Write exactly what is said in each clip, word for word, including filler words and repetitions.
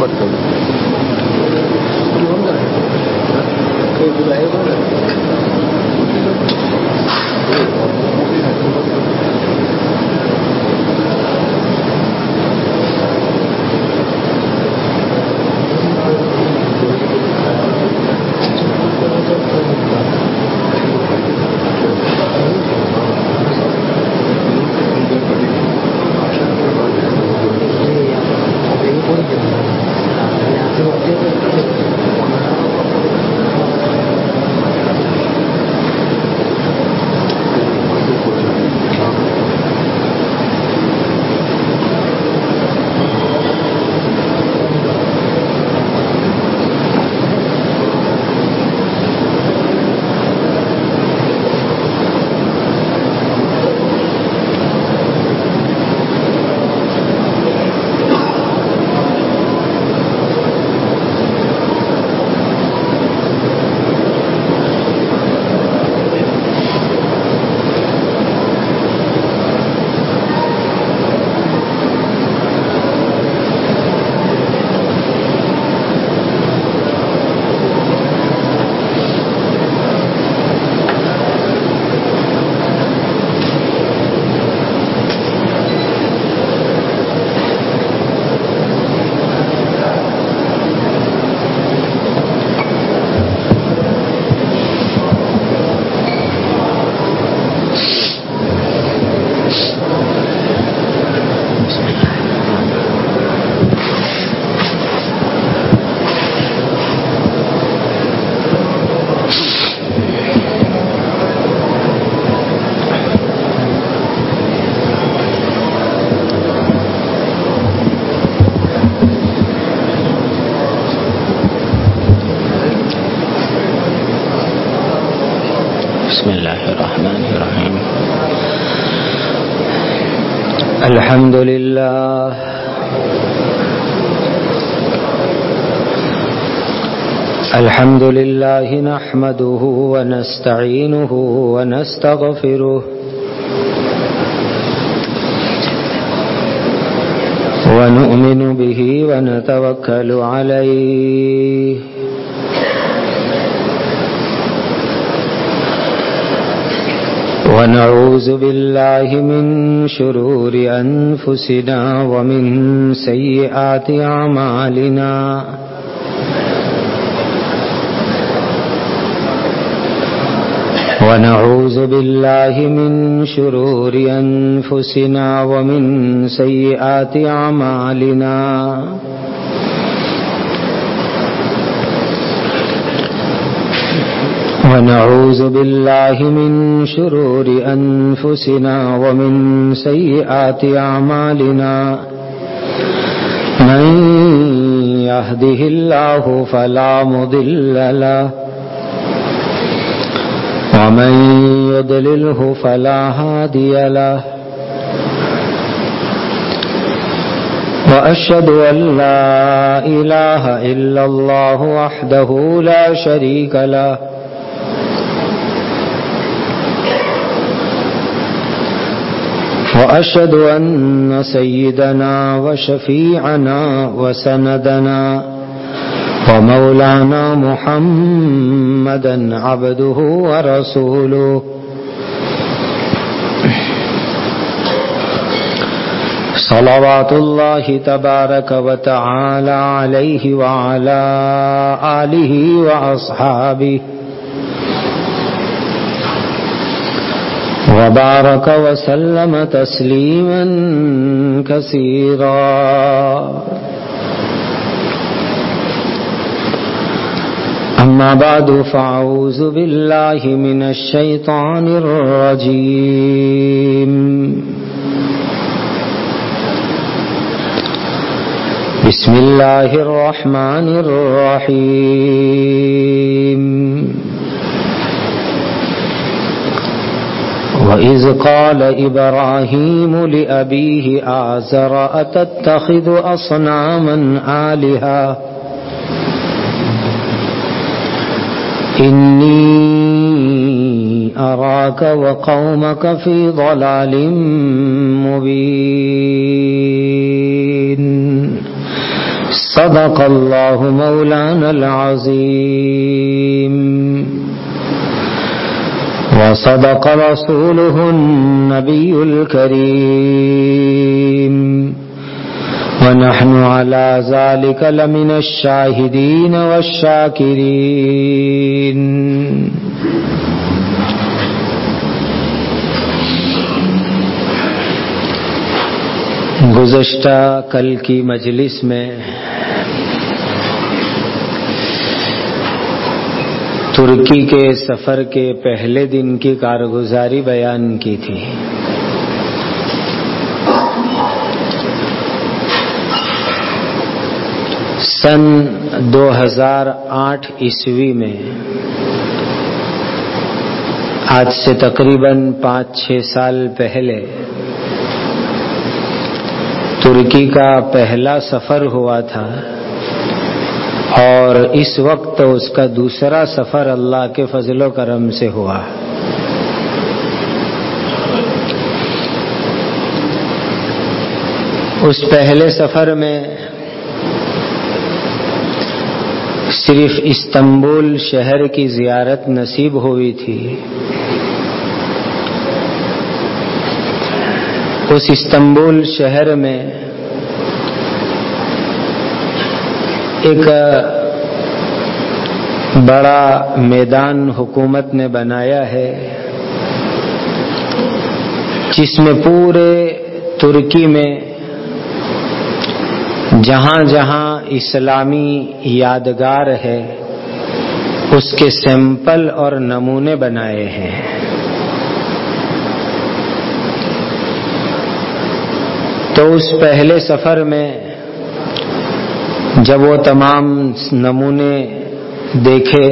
الحمد لله الحمد لله نحمده ونستعينه ونستغفره ونؤمن به ونتوكل عليه ونعوذ بالله من شرور أنفسنا ومن سيئات أعمالنا ونعوذ بالله من شرور أنفسنا ومن سيئات أعمالنا ونعوذ بالله من شرور أنفسنا ومن سيئات أعمالنا من يهده الله فلا مضل له ومن يضلله فلا هادي له وأشهد أن لا إله إلا الله وحده لا شريك له وأشهد أن سيدنا وشفيعنا وسندنا ومولانا محمدا عبده ورسوله صلوات الله تبارك وتعالى عليه وعلى آله وأصحابه وبارك وسلم تسليما كثيرا أما بعد فأعوذ بالله من الشيطان الرجيم بسم الله الرحمن الرحيم وَإِذْ قَالَ إِبْرَاهِيمُ لِأَبِيهِ آزَرَ أَتَتَّخِذُ أَصْنَامًا آلِهَةً إِنِّي أَرَاكَ وَقَوْمَكَ فِي ضَلَالٍ مُبِينٍ صدق الله مولانا العظيم وصدق رسوله النبي الكريم ونحن على ذلك لمن الشاهدين والشاكرين. گزشتہ کل کی مجلس میں ترکی کے سفر کے پہلے دن کی کارگزاری بیان کی تھی. سن دو ہزار آٹھ عیسوی میں آج سے تقریباً پانچ چھ سال پہلے ترکی کا پہلا سفر ہوا تھا اور اس وقت اس کا دوسرا سفر اللہ کے فضل و کرم سے ہوا. اس پہلے سفر میں صرف استنبول شہر کی زیارت نصیب ہوئی تھی. اس استنبول شہر میں ایک بڑا میدان حکومت نے بنایا ہے جس میں پورے ترکی میں جہاں جہاں اسلامی یادگار ہے اس کے سیمپل اور نمونے بنائے ہیں. تو اس پہلے سفر میں جب وہ تمام نمونے دیکھے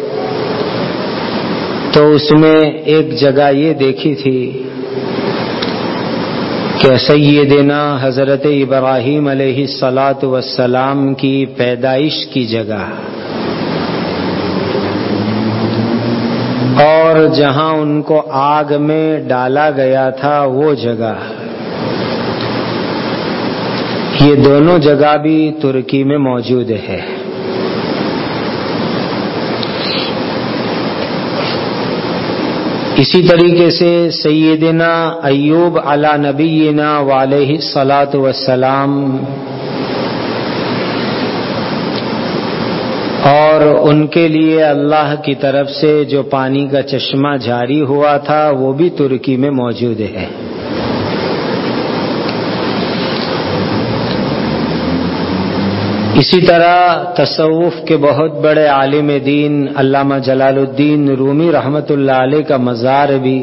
تو اس میں ایک جگہ یہ دیکھی تھی کہ سیدنا حضرت ابراہیم علیہ الصلاۃ والسلام کی پیدائش کی جگہ اور جہاں ان کو آگ میں ڈالا گیا تھا وہ جگہ، یہ دونوں جگہ بھی ترکی میں موجود ہے. اسی طریقے سے سیدنا ایوب علی نبینا وعلیہ الصلاۃ والسلام اور ان کے لیے اللہ کی طرف سے جو پانی کا چشمہ جاری ہوا تھا وہ بھی ترکی میں موجود ہے. اسی طرح تصوف کے بہت بڑے عالم دین علامہ جلال الدین رومی رحمۃ اللہ علیہ کا مزار بھی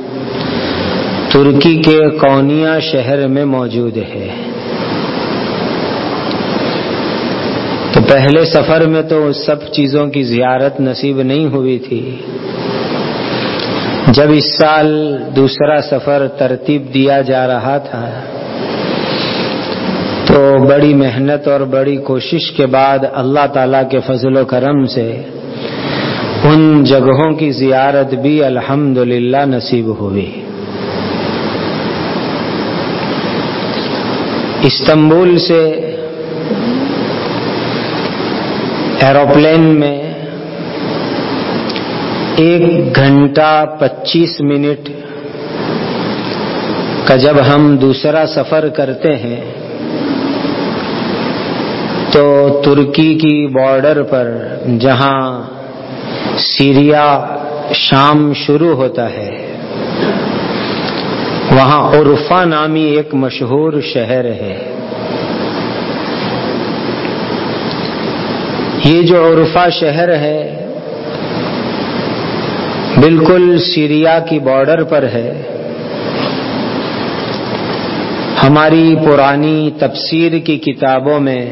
ترکی کے کونیا شہر میں موجود ہے. تو پہلے سفر میں تو اس سب چیزوں کی زیارت نصیب نہیں ہوئی تھی. جب اس سال دوسرا سفر ترتیب دیا جا رہا تھا تو بڑی محنت اور بڑی کوشش کے بعد اللہ تعالیٰ کے فضل و کرم سے ان جگہوں کی زیارت بھی الحمدللہ نصیب ہوئی. استنبول سے ایروپلین میں ایک گھنٹہ پچیس منٹ کا جب ہم دوسرا سفر کرتے ہیں تو ترکی کی بارڈر پر جہاں سیریا شام شروع ہوتا ہے وہاں عرفہ نامی ایک مشہور شہر ہے. یہ جو عرفہ شہر ہے بالکل سیریا کی بارڈر پر ہے. ہماری پرانی تفسیر کی کتابوں میں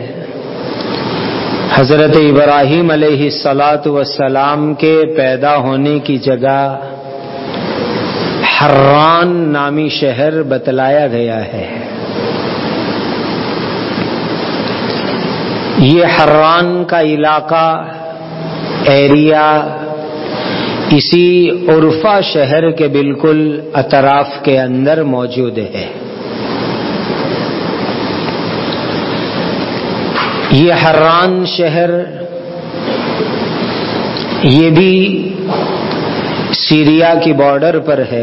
حضرت ابراہیم علیہ الصلاۃ والسلام کے پیدا ہونے کی جگہ حران نامی شہر بتلایا گیا ہے. یہ حران کا علاقہ ایریا اسی عرفہ شہر کے بالکل اطراف کے اندر موجود ہے. یہ حران شہر یہ بھی سیریا کی بارڈر پر ہے،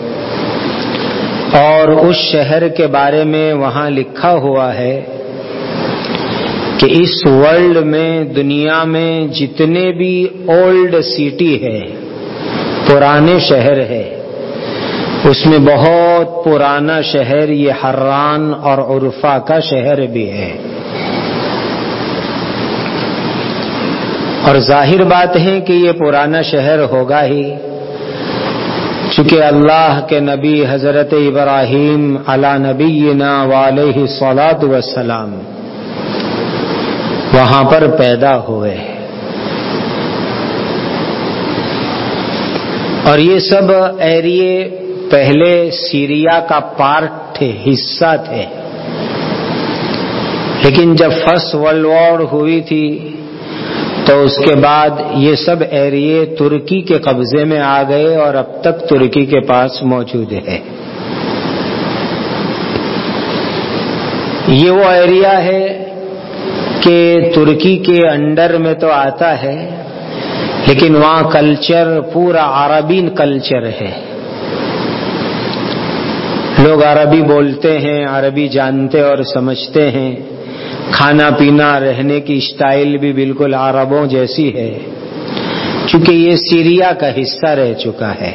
اور اس شہر کے بارے میں وہاں لکھا ہوا ہے کہ اس ورلڈ میں، دنیا میں جتنے بھی اولڈ سٹی ہے، پرانے شہر ہے، اس میں بہت پرانا شہر یہ حران اور عرفہ کا شہر بھی ہے۔ اور ظاہر بات ہے کہ یہ پرانا شہر ہوگا ہی، چونکہ اللہ کے نبی حضرت ابراہیم علی نبینا وعلیہ الصلاۃ والسلام وہاں پر پیدا ہوئے، اور یہ سب ایریے پہلے سیریا کا پارٹ تھے، حصہ تھے، لیکن جب فرسٹ ورلڈ وار ہوئی تھی تو اس کے بعد یہ سب ایریے ترکی کے قبضے میں آ گئے، اور اب تک ترکی کے پاس موجود ہے۔ یہ وہ ایریا ہے کہ ترکی کے انڈر میں تو آتا ہے، لیکن وہاں کلچر پورا عربی کلچر ہے، لوگ عربی بولتے ہیں، عربی جانتے اور سمجھتے ہیں، کھانا پینا رہنے کی اسٹائل بھی بالکل عربوں جیسی ہے، چونکہ یہ سیریا کا حصہ رہ چکا ہے۔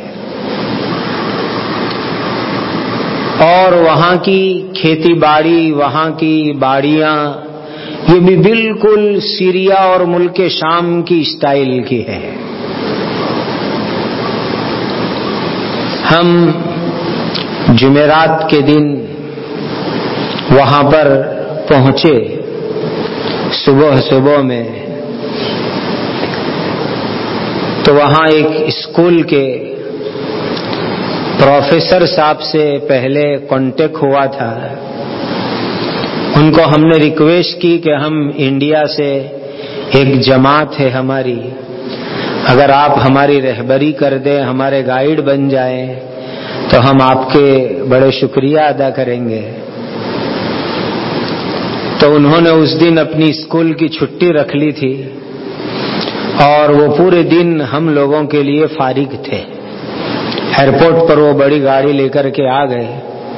اور وہاں کی کھیتی باڑی، وہاں کی باڑیاں یہ بھی بالکل سیریا اور ملک شام کی اسٹائل کی ہے۔ ہم جمعرات کے دن وہاں پر پہنچے صبح صبح میں، تو وہاں ایک اسکول کے پروفیسر صاحب سے پہلے کانٹیکٹ ہوا تھا۔ ان کو ہم نے ریکویسٹ کی کہ ہم انڈیا سے ایک جماعت ہے ہماری، اگر آپ ہماری رہبری کر دیں، ہمارے گائیڈ بن جائیں تو ہم آپ کے بڑے شکریہ ادا کریں گے۔ تو انہوں نے اس دن اپنی اسکول کی چھٹی رکھ لی تھی، اور وہ پورے دن ہم لوگوں کے لیے فارغ تھے۔ ایئرپورٹ پر وہ بڑی گاڑی لے کر کے آ گئے۔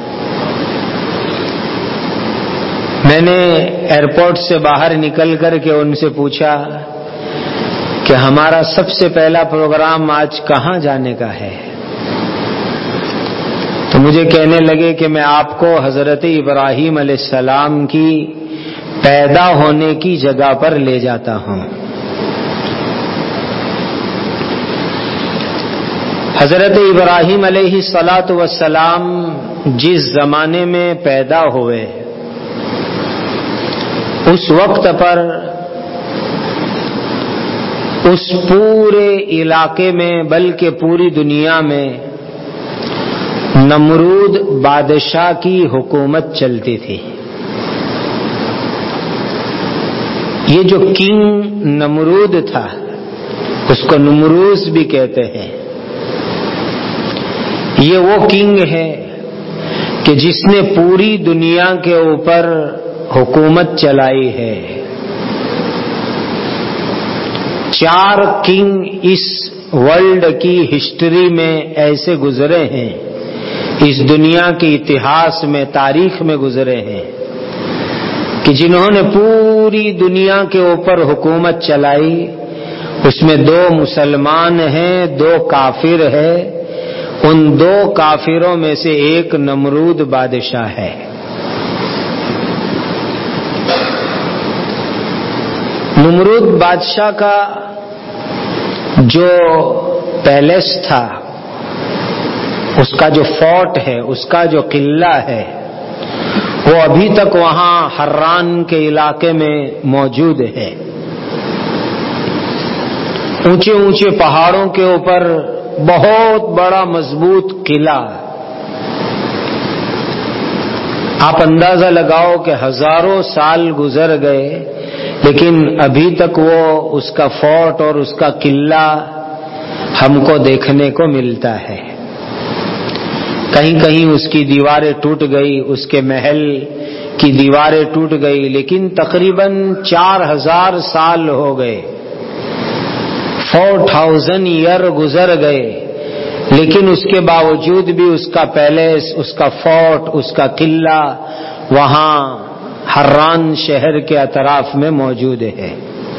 میں نے ایئرپورٹ سے باہر نکل کر کے ان سے پوچھا کہ ہمارا سب سے پہلا پروگرام آج کہاں جانے کا ہے؟ تو مجھے کہنے لگے کہ میں آپ کو حضرت ابراہیم علیہ السلام کی پیدا ہونے کی جگہ پر لے جاتا ہوں۔ حضرت ابراہیم علیہ الصلاۃ والسلام جس زمانے میں پیدا ہوئے، اس وقت پر اس پورے علاقے میں بلکہ پوری دنیا میں نمرود بادشاہ کی حکومت چلتی تھی۔ یہ جو کنگ نمرود تھا، اس کو نمروز بھی کہتے ہیں، یہ وہ کنگ ہے کہ جس نے پوری دنیا کے اوپر حکومت چلائی ہے۔ چار کنگ اس ورلڈ کی ہسٹری میں ایسے گزرے ہیں، اس دنیا کے اتہاس میں، تاریخ میں گزرے ہیں، کہ جنہوں نے پوری دنیا کے اوپر حکومت چلائی، اس میں دو مسلمان ہیں، دو کافر ہیں۔ ان دو کافروں میں سے ایک نمرود بادشاہ ہے۔ نمرود بادشاہ کا جو پیلس تھا، اس کا جو فورٹ ہے، اس کا جو قلعہ ہے، وہ ابھی تک وہاں حران کے علاقے میں موجود ہے۔ اونچے اونچے پہاڑوں کے اوپر بہت بڑا مضبوط قلعہ، آپ اندازہ لگاؤ کہ ہزاروں سال گزر گئے، لیکن ابھی تک وہ اس کا فورٹ اور اس کا قلعہ ہم کو دیکھنے کو ملتا ہے۔ کہیں کہیں اس کی دیواریں ٹوٹ گئی، اس کے محل کی دیواریں ٹوٹ گئی، لیکن تقریباً چار ہزار سال ہو گئے، فور تھاؤزینڈ ایئر گزر گئے، لیکن اس کے باوجود بھی اس کا پیلیس، اس کا فورٹ، اس کا قلعہ وہاں حران شہر کے اطراف میں موجود ہے۔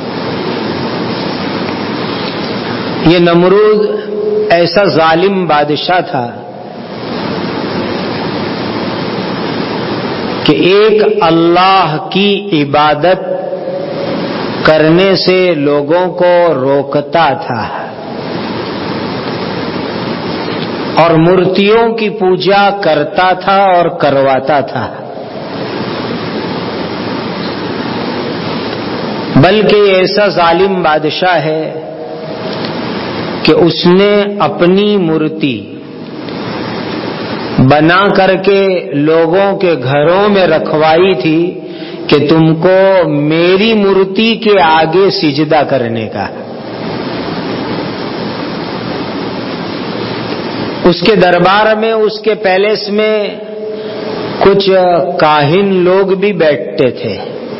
یہ نمرود ایسا ظالم بادشاہ تھا کہ ایک اللہ کی عبادت کرنے سے لوگوں کو روکتا تھا اور مورتیوں کی پوجا کرتا تھا اور کرواتا تھا، بلکہ ایسا ظالم بادشاہ ہے کہ اس نے اپنی مورتی بنا کر کے لوگوں کے گھروں میں رکھوائی تھی کہ تم کو میری مورتی کے آگے سجدہ کرنے کا۔ اس کے دربار میں، اس کے پیلیس میں کچھ کاہن لوگ بھی بیٹھتے تھے۔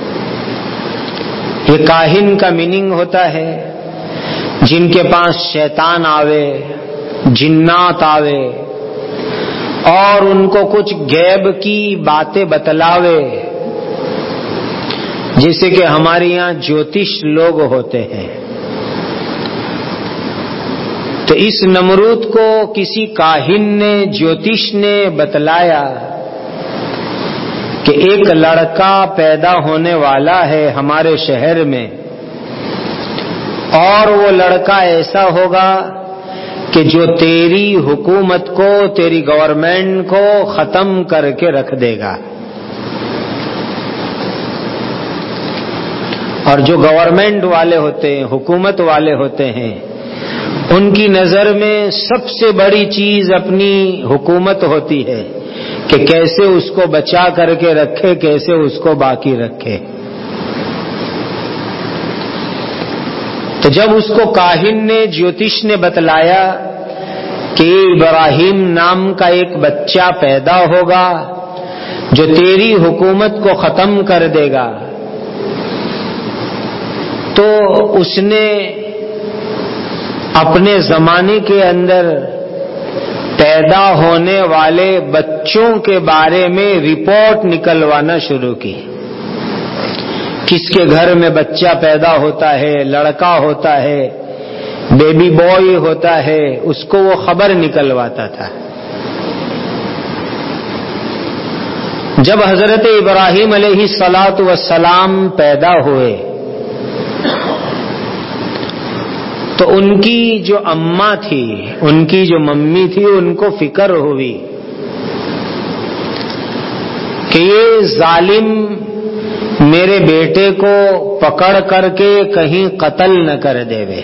یہ کاہن کا میننگ ہوتا ہے جن کے پاس شیطان آوے، جنات آوے اور ان کو کچھ غیب کی باتیں بتلاوے، جیسے کہ ہمارے یہاں جوتش لوگ ہوتے ہیں۔ تو اس نمرود کو کسی کاہن نے، جوتش نے بتلایا کہ ایک لڑکا پیدا ہونے والا ہے ہمارے شہر میں، اور وہ لڑکا ایسا ہوگا کہ جو تیری حکومت کو، تیری گورنمنٹ کو ختم کر کے رکھ دے گا، اور جو گورنمنٹ والے ہوتے ہیں، حکومت والے ہوتے ہیں، ان کی نظر میں سب سے بڑی چیز اپنی حکومت ہوتی ہے کہ کیسے اس کو بچا کر کے رکھے، کیسے اس کو باقی رکھے۔ تو جب اس کو کاہن نے، جوتش نے بتلایا کہ ابراہیم نام کا ایک بچہ پیدا ہوگا جو تیری حکومت کو ختم کر دے گا، تو اس نے اپنے زمانے کے اندر پیدا ہونے والے بچوں کے بارے میں رپورٹ نکلوانا شروع کی۔ کس کے گھر میں بچہ پیدا ہوتا ہے، لڑکا ہوتا ہے، بیبی بوائے ہوتا ہے، اس کو وہ خبر نکلواتا تھا۔ جب حضرت ابراہیم علیہ الصلاۃ والسلام پیدا ہوئے تو ان کی جو اماں تھی، ان کی جو ممی تھی، ان کو فکر ہوئی کہ یہ ظالم میرے بیٹے کو پکڑ کر کے کہیں قتل نہ کر دے وے۔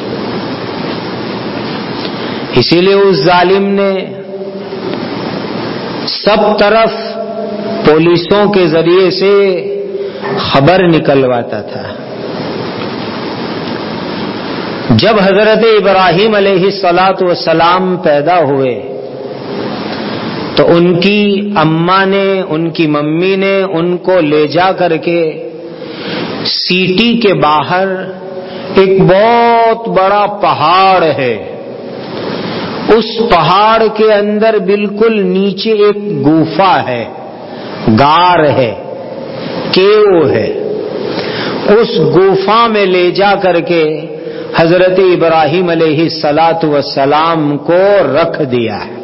اسی لیے اس ظالم نے سب طرف پولیسوں کے ذریعے سے خبر نکلواتا تھا۔ جب حضرت ابراہیم علیہ الصلاۃ والسلام پیدا ہوئے تو ان کی اماں نے، ان کی ممی نے ان کو لے جا کر کے سٹی کے باہر ایک بہت بڑا پہاڑ ہے، اس پہاڑ کے اندر بالکل نیچے ایک گوفا ہے، غار ہے، کیو ہے، اس گوفا میں لے جا کر کے حضرت ابراہیم علیہ الصلاۃ والسلام کو رکھ دیا ہے،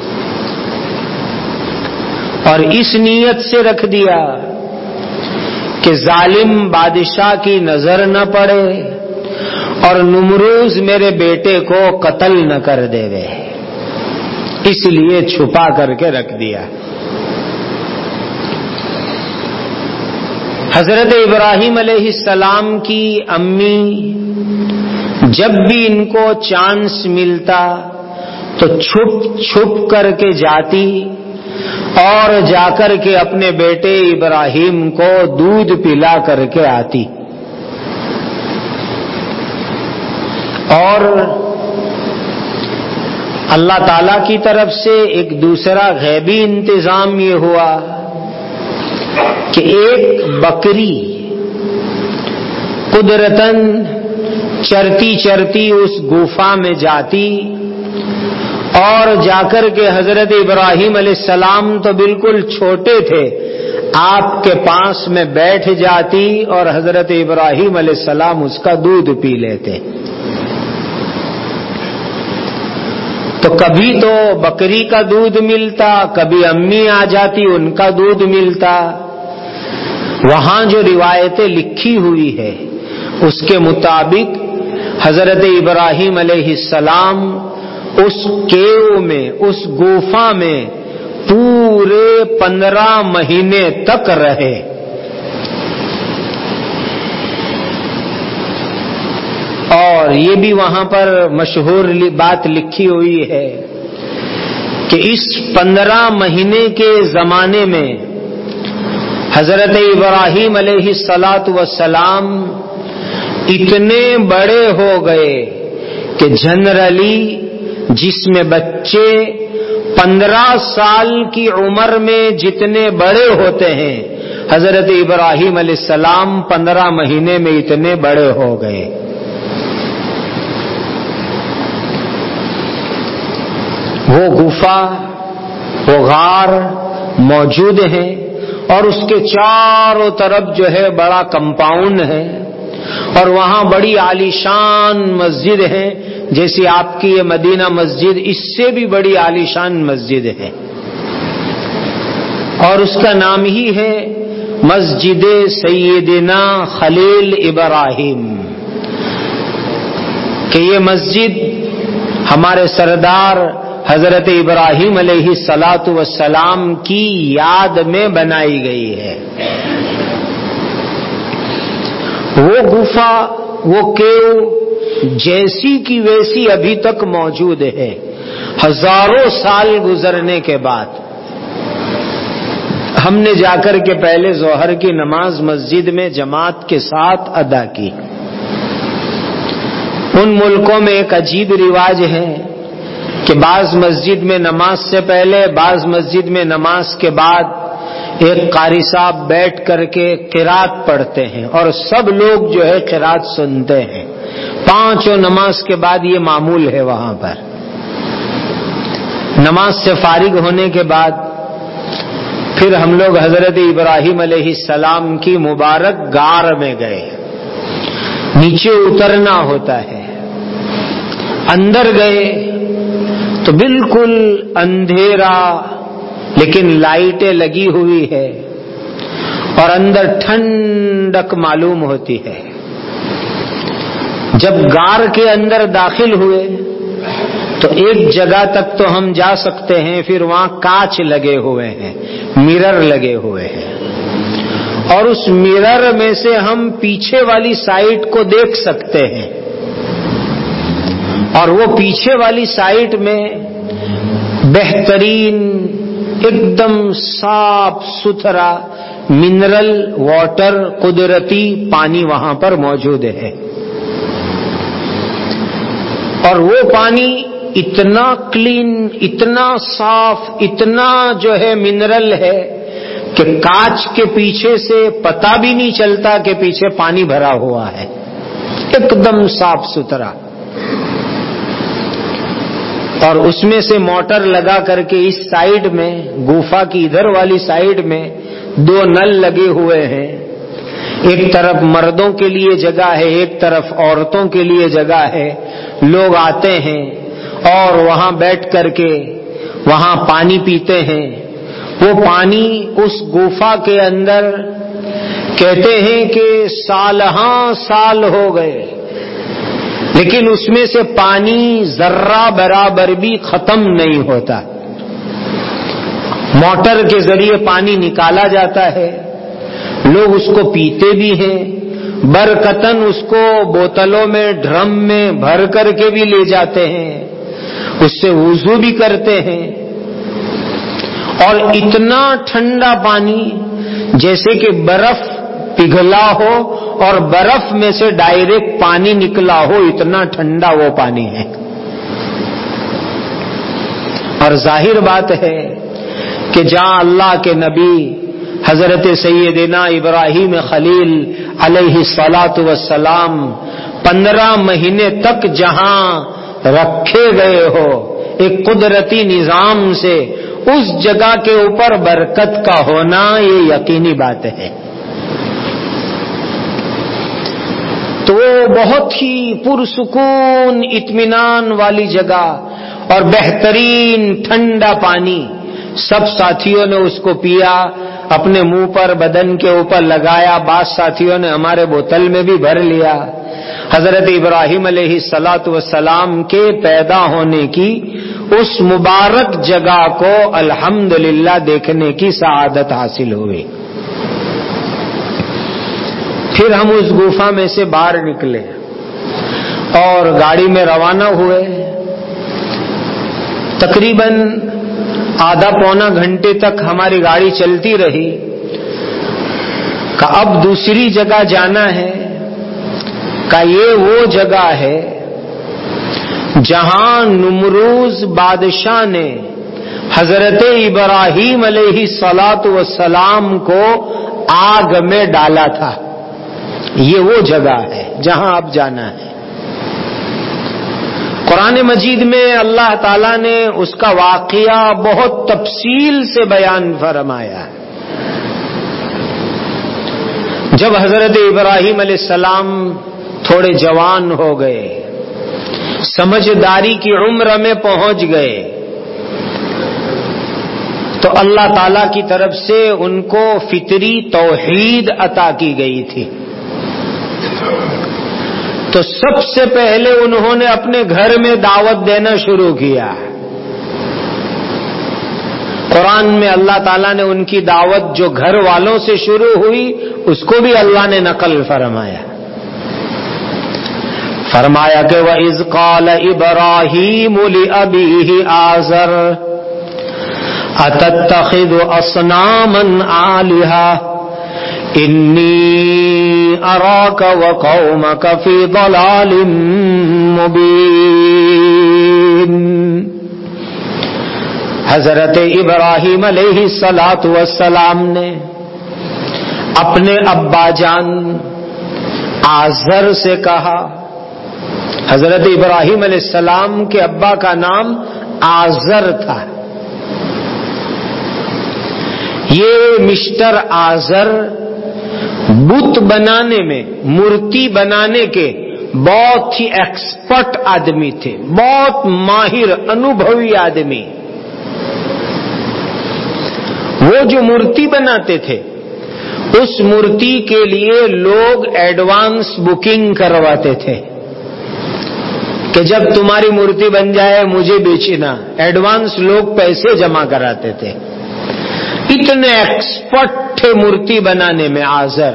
اور اس نیت سے رکھ دیا کہ ظالم بادشاہ کی نظر نہ پڑے اور نمروز میرے بیٹے کو قتل نہ کر دے وے، اس لیے چھپا کر کے رکھ دیا۔ حضرت ابراہیم علیہ السلام کی امی جب بھی ان کو چانس ملتا تو چھپ چھپ کر کے جاتی اور جا کر کے اپنے بیٹے ابراہیم کو دودھ پلا کر کے آتی، اور اللہ تعالی کی طرف سے ایک دوسرا غیبی انتظام یہ ہوا کہ ایک بکری قدرتاً چرتی چرتی اس گفا میں جاتی اور جا کر کے حضرت ابراہیم علیہ السلام تو بالکل چھوٹے تھے، آپ کے پاس میں بیٹھ جاتی اور حضرت ابراہیم علیہ السلام اس کا دودھ پی لیتے۔ تو کبھی تو بکری کا دودھ ملتا، کبھی امی آ جاتی ان کا دودھ ملتا۔ وہاں جو روایتیں لکھی ہوئی ہے اس کے مطابق حضرت ابراہیم علیہ السلام اس کیو میں، اس گفا میں پورے پندرہ مہینے تک رہے۔ اور یہ بھی وہاں پر مشہور بات لکھی ہوئی ہے کہ اس پندرہ مہینے کے زمانے میں حضرت ابراہیم علیہ الصلاۃ والسلام اتنے بڑے ہو گئے کہ جنرلی جس میں بچے پندرہ سال کی عمر میں جتنے بڑے ہوتے ہیں، حضرت ابراہیم علیہ السلام پندرہ مہینے میں اتنے بڑے ہو گئے۔ وہ گفا، وہ غار موجود ہیں اور اس کے چاروں طرف جو ہے بڑا کمپاؤنڈ ہے اور وہاں بڑی عالیشان مسجد ہے، جیسی آپ کی یہ مدینہ مسجد، اس سے بھی بڑی عالیشان مسجد ہے، اور اس کا نام ہی ہے مسجد سیدنا خلیل ابراہیم، کہ یہ مسجد ہمارے سردار حضرت ابراہیم علیہ الصلاۃ والسلام کی یاد میں بنائی گئی ہے۔ وہ گفا، وہ کیو جیسی کی ویسی ابھی تک موجود ہے، ہزاروں سال گزرنے کے بعد۔ ہم نے جا کر کے پہلے ظہر کی نماز مسجد میں جماعت کے ساتھ ادا کی۔ ان ملکوں میں ایک عجیب رواج ہے کہ بعض مسجد میں نماز سے پہلے، بعض مسجد میں نماز کے بعد ایک قاری صاحب بیٹھ کر کے قرات پڑھتے ہیں اور سب لوگ جو ہے قرات سنتے ہیں۔ پانچوں نماز کے بعد یہ معمول ہے وہاں پر۔ نماز سے فارغ ہونے کے بعد پھر ہم لوگ حضرت ابراہیم علیہ السلام کی مبارک غار میں گئے۔ نیچے اترنا ہوتا ہے، اندر گئے تو بالکل اندھیرا، لیکن لائٹیں لگی ہوئی ہے اور اندر ٹھنڈک معلوم ہوتی ہے۔ جب غار کے اندر داخل ہوئے تو ایک جگہ تک تو ہم جا سکتے ہیں، پھر وہاں کانچ لگے ہوئے ہیں، مرر لگے ہوئے ہیں، اور اس مرر میں سے ہم پیچھے والی سائڈ کو دیکھ سکتے ہیں، اور وہ پیچھے والی سائڈ میں بہترین ایک دم صاف ستھرا منرل واٹر، قدرتی پانی وہاں پر موجود ہے، اور وہ پانی اتنا کلین، اتنا صاف، اتنا جو ہے منرل ہے کہ کانچ کے پیچھے سے پتہ بھی نہیں چلتا کہ پیچھے پانی بھرا ہوا ہے، ایک دم صاف ستھرا۔ اور اس میں سے موٹر لگا کر کے اس سائیڈ میں، گفا کی ادھر والی سائیڈ میں دو نل لگے ہوئے ہیں، ایک طرف مردوں کے لیے جگہ ہے، ایک طرف عورتوں کے لیے جگہ ہے۔ لوگ آتے ہیں اور وہاں بیٹھ کر کے وہاں پانی پیتے ہیں۔ وہ پانی اس گفا کے اندر کہتے ہیں کہ سال ہاں سال ہو گئے، لیکن اس میں سے پانی ذرہ برابر بھی ختم نہیں ہوتا۔ موٹر کے ذریعے پانی نکالا جاتا ہے، لوگ اس کو پیتے بھی ہیں، برکتن اس کو بوتلوں میں، ڈرم میں بھر کر کے بھی لے جاتے ہیں، اس سے وضو بھی کرتے ہیں، اور اتنا ٹھنڈا پانی جیسے کہ برف پگھلا ہو اور برف میں سے ڈائریکٹ پانی نکلا ہو، اتنا ٹھنڈا وہ پانی ہے۔ اور ظاہر بات ہے کہ جہاں اللہ کے نبی حضرت سیدنا ابراہیم خلیل علیہ الصلاۃ والسلام پندرہ مہینے تک جہاں رکھے گئے ہو ایک قدرتی نظام سے، اس جگہ کے اوپر برکت کا ہونا یہ یقینی بات ہے۔ تو بہت ہی پرسکون اطمینان والی جگہ اور بہترین ٹھنڈا پانی، سب ساتھیوں نے اس کو پیا، اپنے منہ پر بدن کے اوپر لگایا، بعض ساتھیوں نے ہمارے بوتل میں بھی بھر لیا۔ حضرت ابراہیم علیہ الصلاۃ والسلام کے پیدا ہونے کی اس مبارک جگہ کو الحمدللہ دیکھنے کی سعادت حاصل ہوئی۔ پھر ہم اس گفا میں سے باہر نکلے اور گاڑی میں روانہ ہوئے۔ تقریباً آدھا پونا گھنٹے تک ہماری گاڑی چلتی رہی کہ اب دوسری جگہ جانا ہے، کہ یہ وہ جگہ ہے جہاں نمروز بادشاہ نے حضرت ابراہیم علیہ الصلاۃ والسلام کو آگ میں ڈالا تھا۔ یہ وہ جگہ ہے جہاں اب جانا ہے۔ قرآن مجید میں اللہ تعالیٰ نے اس کا واقعہ بہت تفصیل سے بیان فرمایا۔ جب حضرت ابراہیم علیہ السلام تھوڑے جوان ہو گئے، سمجھداری کی عمر میں پہنچ گئے، تو اللہ تعالیٰ کی طرف سے ان کو فطری توحید عطا کی گئی تھی۔ تو سب سے پہلے انہوں نے اپنے گھر میں دعوت دینا شروع کیا۔ قرآن میں اللہ تعالیٰ نے ان کی دعوت جو گھر والوں سے شروع ہوئی اس کو بھی اللہ نے نقل فرمایا۔ فرمایا کہ وَإِذْ قَالَ إِبْرَاهِيمُ لِأَبِيهِ آزَرَ أَتَتَّخِذُ أَصْنَامًا آلِهَةً إِنِّي أَرَاكَ وَقَوْمَكَ فِي ضَلَالٍ مُبِينٍ۔ حضرت ابراہیم علیہ الصلاۃ والسلام نے اپنے ابا جان آزر سے کہا۔ حضرت ابراہیم علیہ السلام کے ابا کا نام آزر تھا۔ یہ مسٹر آزر بت بنانے میں، مورتی بنانے کے بہت ہی ایکسپرٹ آدمی تھے، بہت ماہر انوبھوی آدمی۔ وہ جو مورتی بناتے تھے اس مورتی کے لیے لوگ ایڈوانس بکنگ کرواتے تھے کہ جب تمہاری مورتی بن جائے مجھے بیچنا، ایڈوانس لوگ پیسے جمع کراتے تھے۔ اتنے ایکسپرٹ تھے مورتی بنانے میں آزر۔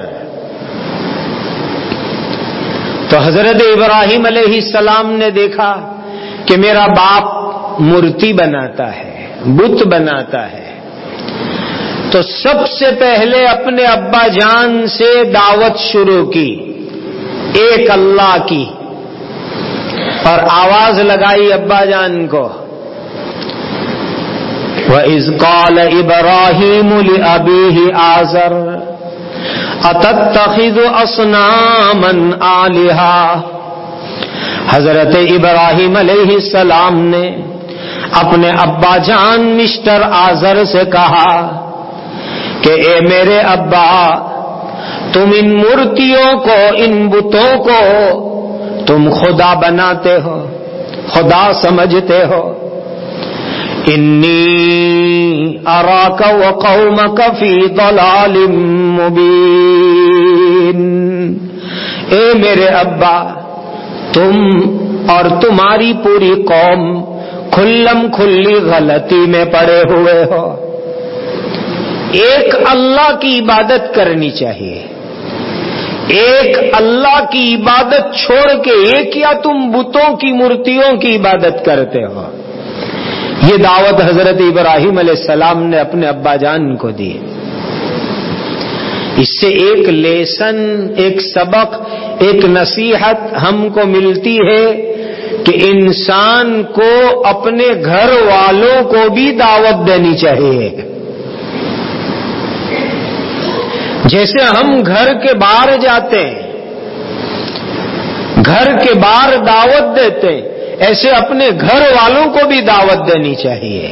تو حضرت ابراہیم علیہ السلام نے دیکھا کہ میرا باپ مورتی بناتا ہے، بت بناتا ہے، تو سب سے پہلے اپنے ابا جان سے دعوت شروع کی ایک اللہ کی، اور آواز لگائی ابا جان کو، وَإِذْ قَالَ إِبْرَاهِيمُ لِأَبِيهِ آزَرَ أَتَتَّخِذُ أَصْنَامًا آلِهَةً۔ حضرت ابراہیم علیہ السلام نے اپنے ابا جان مسٹر آزر سے کہا کہ اے میرے ابا، تم ان مورتیوں کو، ان بتوں کو تم خدا بناتے ہو، خدا سمجھتے ہو۔ انی اراک وقومک فی ضلال مبین۔ اے میرے ابا، تم اور تمہاری پوری قوم کھلم کھلی غلطی میں پڑے ہوئے ہو۔ ایک اللہ کی عبادت کرنی چاہیے، ایک اللہ کی عبادت چھوڑ کے ایک یا تم بتوں کی مورتیوں کی عبادت کرتے ہو۔ یہ دعوت حضرت ابراہیم علیہ السلام نے اپنے ابا جان کو دی۔ اس سے ایک لیسن، ایک سبق، ایک نصیحت ہم کو ملتی ہے کہ انسان کو اپنے گھر والوں کو بھی دعوت دینی چاہیے۔ جیسے ہم گھر کے باہر جاتے ہیں، گھر کے باہر دعوت دیتے ہیں، ایسے اپنے گھر والوں کو بھی دعوت دینی چاہیے.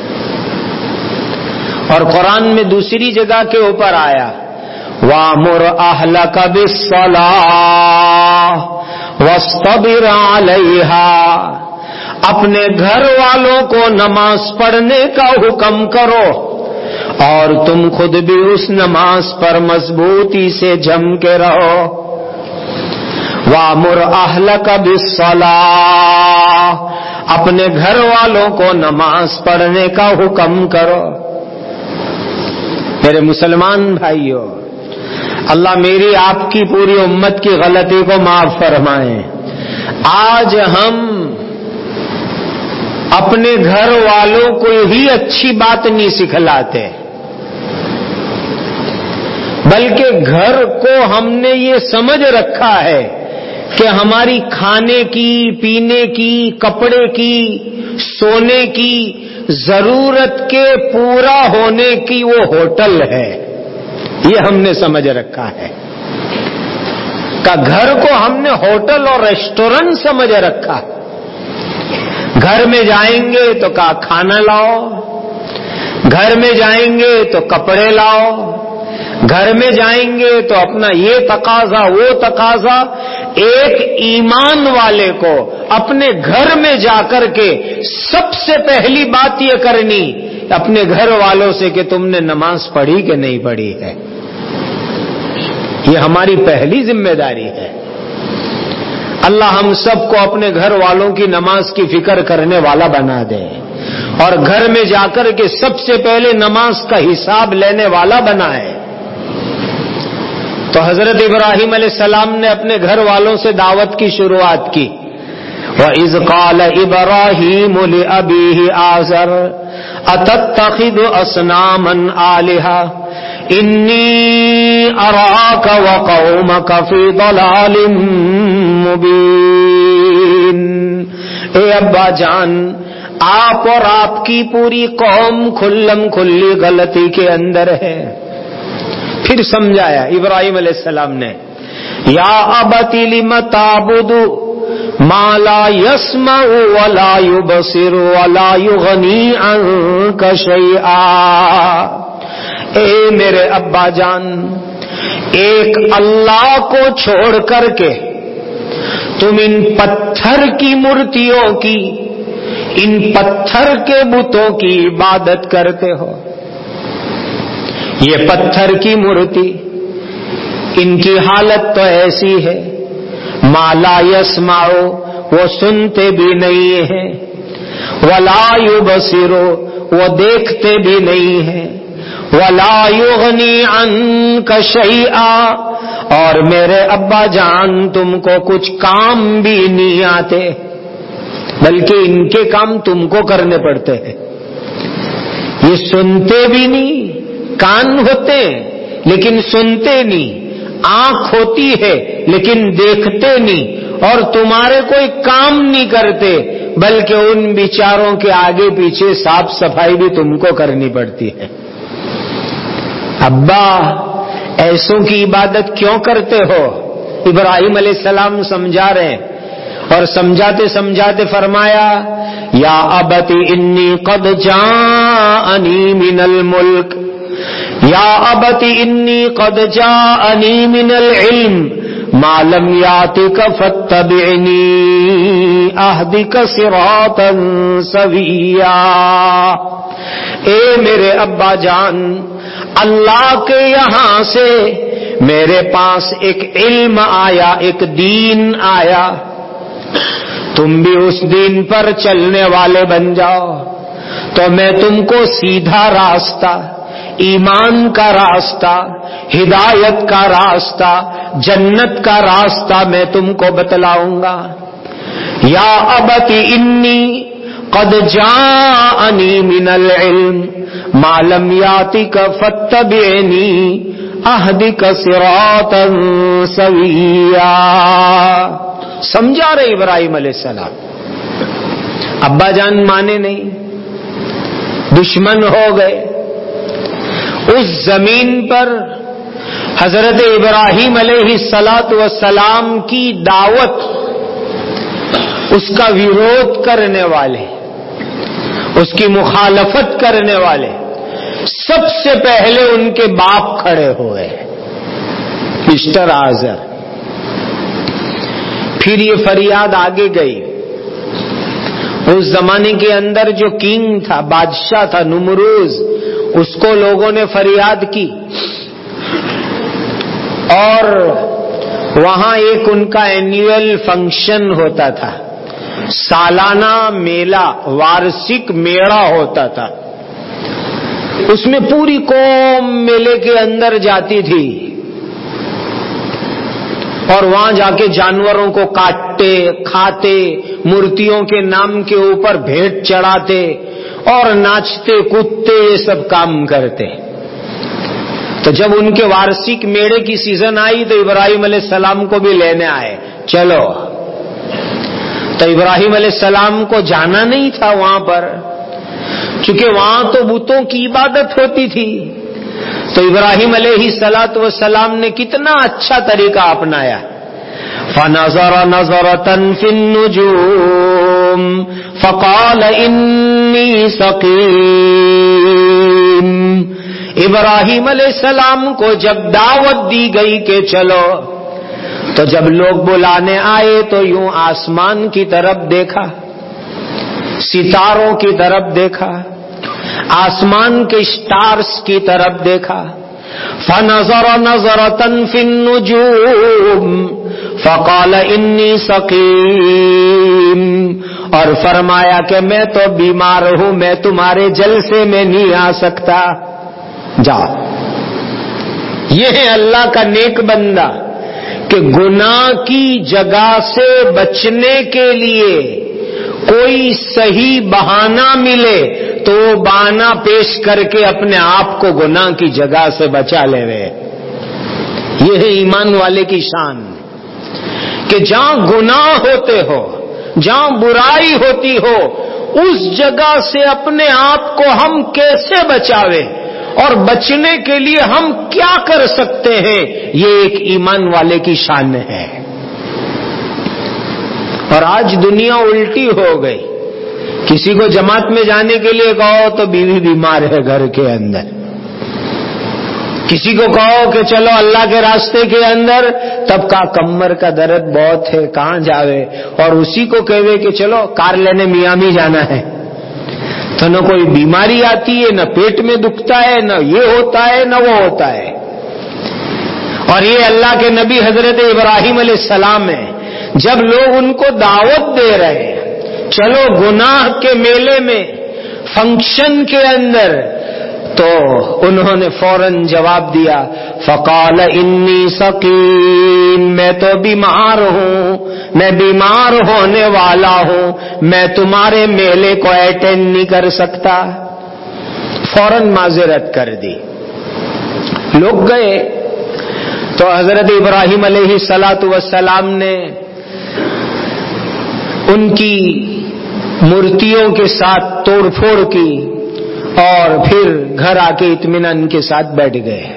اور قرآن میں دوسری جگہ کے اوپر آیا وَأْمُرْ أَهْلَكَ بِالصَّلَاةِ وَاصْطَبِرْ عَلَيْهَا، اپنے گھر والوں کو نماز پڑھنے کا حکم کرو اور تم خود بھی اس نماز پر مضبوطی سے جم کے رہو. وَأْمُرْ أَهْلَكَ بِالصَّلَاةِ، اپنے گھر والوں کو نماز پڑھنے کا حکم کرو. میرے مسلمان بھائیوں، اللہ میری آپ کی پوری امت کی غلطی کو معاف فرمائے. آج ہم اپنے گھر والوں کو ہی اچھی بات نہیں سکھلاتے، بلکہ گھر کو ہم نے یہ سمجھ رکھا ہے کہ ہماری کھانے کی، پینے کی، کپڑے کی، سونے کی ضرورت کے پورا ہونے کی وہ ہوٹل ہے. یہ ہم نے سمجھ رکھا ہے کہ گھر کو ہم نے ہوٹل اور ریسٹورنٹ سمجھ رکھا. گھر میں جائیں گے تو کہا کھانا لاؤ، گھر میں جائیں گے تو کپڑے لاؤ، گھر میں جائیں گے تو اپنا یہ تقاضا وہ تقاضا. ایک ایمان والے کو اپنے گھر میں جا کر کے سب سے پہلی بات یہ کرنی اپنے گھر والوں سے کہ تم نے نماز پڑھی کہ نہیں پڑھی ہے. یہ ہماری پہلی ذمہ داری ہے. اللہ ہم سب کو اپنے گھر والوں کی نماز کی فکر کرنے والا بنا دے اور گھر میں جا کر کے سب سے پہلے نماز کا حساب لینے والا بنائے. تو حضرت ابراہیم علیہ السلام نے اپنے گھر والوں سے دعوت کی شروعات کی. وَإِذْ قَالَ إِبْرَاهِيمُ لِأَبِيهِ آزَرَ أَتَتَّخِذُ أَصْنَامًا آلِهَةً إِنِّي أَرَاكَ وَقَوْمَكَ فِي ضَلَالٍ مُبِينٍ. اے ابا جان، آپ اور آپ کی پوری قوم کھلم کھلی غلطی کے اندر ہے. پھر سمجھایا ابراہیم علیہ السلام نے، یا ابت لم تعبد ما لا يسمع ولا يبصر ولا يغني عنك شيئا. اے میرے ابا جان، ایک اللہ کو چھوڑ کر کے تم ان پتھر کی مورتیوں کی، ان پتھر کے بتوں کی عبادت کرتے ہو. یہ پتھر کی مورتی، ان کی حالت تو ایسی ہے، ما لا يسمع، وہ سنتے بھی نہیں ہیں، ولا يبصر، وہ دیکھتے بھی نہیں ہیں، ولا يغني عنك شيئا، اور میرے ابا جان تم کو کچھ کام بھی نہیں آتے، بلکہ ان کے کام تم کو کرنے پڑتے ہیں. یہ سنتے بھی نہیں، کان ہوتے لیکن سنتے نہیں، آنکھ ہوتی ہے لیکن دیکھتے نہیں، اور تمہارے کوئی کام نہیں کرتے، بلکہ ان بیچاروں کے آگے پیچھے صاف صفائی بھی تم کو کرنی پڑتی ہے. ابا ایسوں کی عبادت کیوں کرتے ہو؟ ابراہیم علیہ السلام سمجھا رہے ہیں، اور سمجھاتے سمجھاتے فرمایا، یا ابتی انی قد جاءنی من الملک، یا ابتی انی قد جاءنی من العلم ما لم یاتک فاتبعنی اہدک صراطا سویا. اے میرے ابا جان، اللہ کے یہاں سے میرے پاس ایک علم آیا، ایک دین آیا، تم بھی اس دین پر چلنے والے بن جاؤ تو میں تم کو سیدھا راستہ، ایمان کا راستہ، ہدایت کا راستہ، جنت کا راستہ میں تم کو بتلاؤں گا. یا ابتی انی قد جاءنی من العلم ما لم یاتک فاتبعنی اہدک صراطا سویا. سمجھا رہے ابراہیم علیہ السلام. ابا جان مانے نہیں، دشمن ہو گئے. اس زمین پر حضرت ابراہیم علیہ الصلاۃ والسلام کی دعوت، اس کا ویرودھ کرنے والے، اس کی مخالفت کرنے والے سب سے پہلے ان کے باپ کھڑے ہوئے، مسٹر آزر۔ پھر یہ فریاد آگے گئی۔ اس زمانے کے اندر جو کنگ تھا، بادشاہ تھا نمروز، اس کو لوگوں نے فریاد کی، اور وہاں ایک ان کا اینیول فنکشن ہوتا تھا، سالانہ میلہ، وارشک میلہ ہوتا تھا۔ اس میں پوری قوم میلے کے اندر جاتی تھی اور وہاں جا کے جانوروں کو کاٹتے، کھاتے، مورتیوں کے نام کے اوپر بھیٹ چڑھاتے اور ناچتے کودتے، یہ سب کام کرتے۔ تو جب ان کے وارشک میلے کی سیزن آئی تو ابراہیم علیہ السلام کو بھی لینے آئے، چلو۔ تو ابراہیم علیہ السلام کو جانا نہیں تھا وہاں پر، چونکہ وہاں تو بتوں کی عبادت ہوتی تھی۔ تو ابراہیم علیہ الصلاۃ والسلام نے کتنا اچھا طریقہ اپنایا، فَنَظَرَ نَظَرَةً فِي النُّجُومِ فَقَالَ إِنِّي سَقِيمٌ۔ ابراہیم علیہ السلام کو جب دعوت دی گئی کہ چلو، تو جب لوگ بلانے آئے تو یوں آسمان کی طرف دیکھا، ستاروں کی طرف دیکھا، آسمان کے سٹارز کی طرف دیکھا۔ فَنَظَرَ نَظَرَةً فِي النُّجُومِ فَقَالَ إِنِّي سَقِيمٌ، اور فرمایا کہ میں تو بیمار ہوں، میں تمہارے جلسے میں نہیں آ سکتا، جاؤ۔ یہ ہے اللہ کا نیک بندہ کہ گناہ کی جگہ سے بچنے کے لیے کوئی صحیح بہانہ ملے تو وہ بہانہ پیش کر کے اپنے آپ کو گناہ کی جگہ سے بچا لے رہے۔ یہ ہے ایمان والے کی شان کہ جہاں گناہ ہوتے ہو، جہاں برائی ہوتی ہو، اس جگہ سے اپنے آپ کو ہم کیسے بچاوے اور بچنے کے لیے ہم کیا کر سکتے ہیں، یہ ایک ایمان والے کی شان ہے۔ اور آج دنیا الٹی ہو گئی، کسی کو جماعت میں جانے کے لیے کہو تو بیوی بیمار ہے گھر کے اندر، کسی کو کہو کہ چلو اللہ کے راستے کے اندر، تب کا کمر کا درد بہت ہے، کہاں جاوے، اور اسی کو کہوے کہ چلو کار لینے میامی جانا ہے، تو نہ کوئی بیماری آتی ہے، نہ پیٹ میں دکھتا ہے، نہ یہ ہوتا ہے نہ وہ ہوتا ہے۔ اور یہ اللہ کے نبی حضرت ابراہیم علیہ السلام ہیں، جب لوگ ان کو دعوت دے رہے ہیں چلو گناہ کے میلے میں، فنکشن کے اندر، تو انہوں نے فوراً جواب دیا، فقال انی سقیم، میں تو بیمار ہوں، میں بیمار ہونے والا ہوں، میں تمہارے میلے کو اٹینڈ نہیں کر سکتا۔ فوراً معذرت کر دی۔ لوگ گئے تو حضرت ابراہیم علیہ الصلاۃ والسلام نے ان کی مورتیوں کے ساتھ توڑ پھوڑ کی اور پھر گھر آ کے اطمینان کے ساتھ بیٹھ گئے۔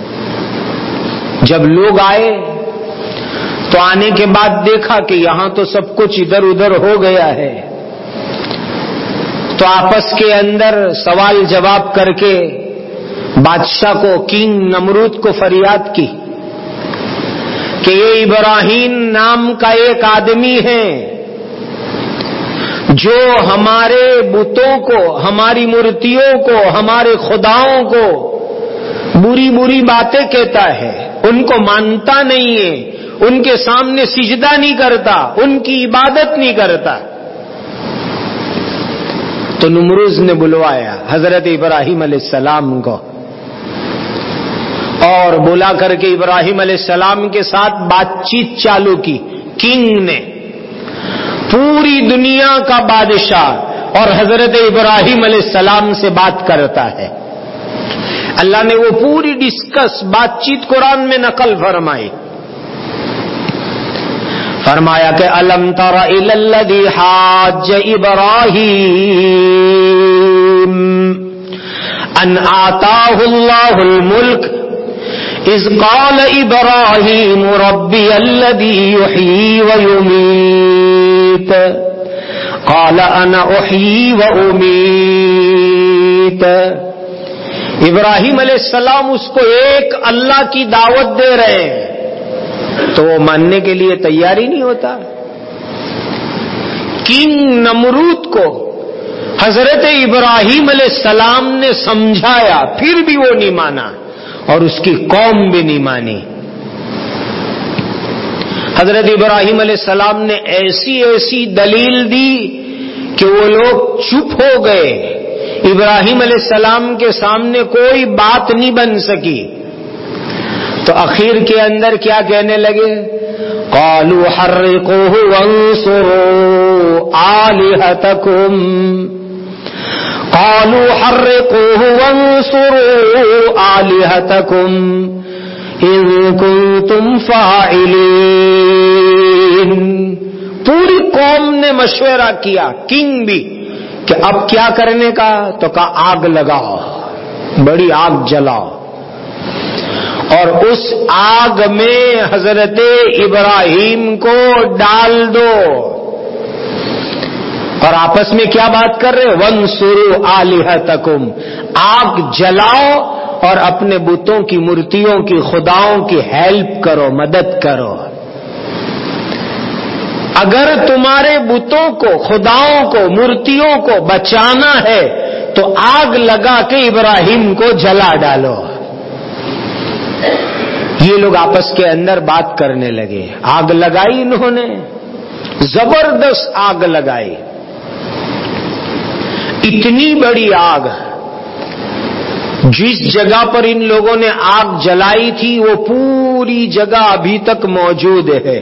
جب لوگ آئے تو آنے کے بعد دیکھا کہ یہاں تو سب کچھ ادھر ادھر ہو گیا ہے، تو آپس کے اندر سوال جواب کر کے بادشاہ کو، کنگ نمرود کو فریاد کی کہ یہ ابراہیم نام کا ایک آدمی ہے جو ہمارے بتوں کو، ہماری مورتیوں کو، ہمارے خداؤں کو بری بری باتیں کہتا ہے، ان کو مانتا نہیں ہے، ان کے سامنے سجدہ نہیں کرتا، ان کی عبادت نہیں کرتا۔ تو نمروز نے بلوایا حضرت ابراہیم علیہ السلام کو اور بلا کر کے ابراہیم علیہ السلام کے ساتھ بات چیت چالو کی۔ کنگ نے، پوری دنیا کا بادشاہ، اور حضرت ابراہیم علیہ السلام سے بات کرتا ہے۔ اللہ نے وہ پوری ڈسکس بات چیت قرآن میں نقل فرمائی، فرمایا کہ الم تر الی الذی حاج ابراہیم ان آتاہ اللہ الملک اذ قال ابراہیم ربی الذی یحیی ویمیت قال انا احیی وامیت. ابراہیم علیہ السلام اس کو ایک اللہ کی دعوت دے رہے ہیں تو وہ ماننے کے لیے تیار ہی نہیں ہوتا. کنگ نمرود کو حضرت ابراہیم علیہ السلام نے سمجھایا پھر بھی وہ نہیں مانا اور اس کی قوم بھی نہیں مانی. حضرت ابراہیم علیہ السلام نے ایسی ایسی دلیل دی کہ وہ لوگ چپ ہو گئے. ابراہیم علیہ السلام کے سامنے کوئی بات نہیں بن سکی تو اخیر کے اندر کیا کہنے لگے؟ قالوا حرقوه وانصروا آلهتكم قالوا حرقوه وانصروا آلهتكم إن كنتم فاعلين. پوری قوم نے مشورہ کیا، کنگ بھی، کہ اب کیا کرنے کا؟ تو کہا آگ لگاؤ، بڑی آگ جلاؤ اور اس آگ میں حضرت ابراہیم کو ڈال دو. اور آپس میں کیا بات کر رہے؟ وَانصُرُوا آلِهَتَكُمْ، آگ جلاؤ اور اپنے بتوں کی، مورتیوں کی، خداؤں کی ہیلپ کرو، مدد کرو. اگر تمہارے بتوں کو، خداؤں کو، مورتیوں کو بچانا ہے تو آگ لگا کے ابراہیم کو جلا ڈالو. یہ لوگ آپس کے اندر بات کرنے لگے. آگ لگائی انہوں نے، زبردست آگ لگائی. اتنی بڑی آگ، جس جگہ پر ان لوگوں نے آگ جلائی تھی وہ پوری جگہ ابھی تک موجود ہے.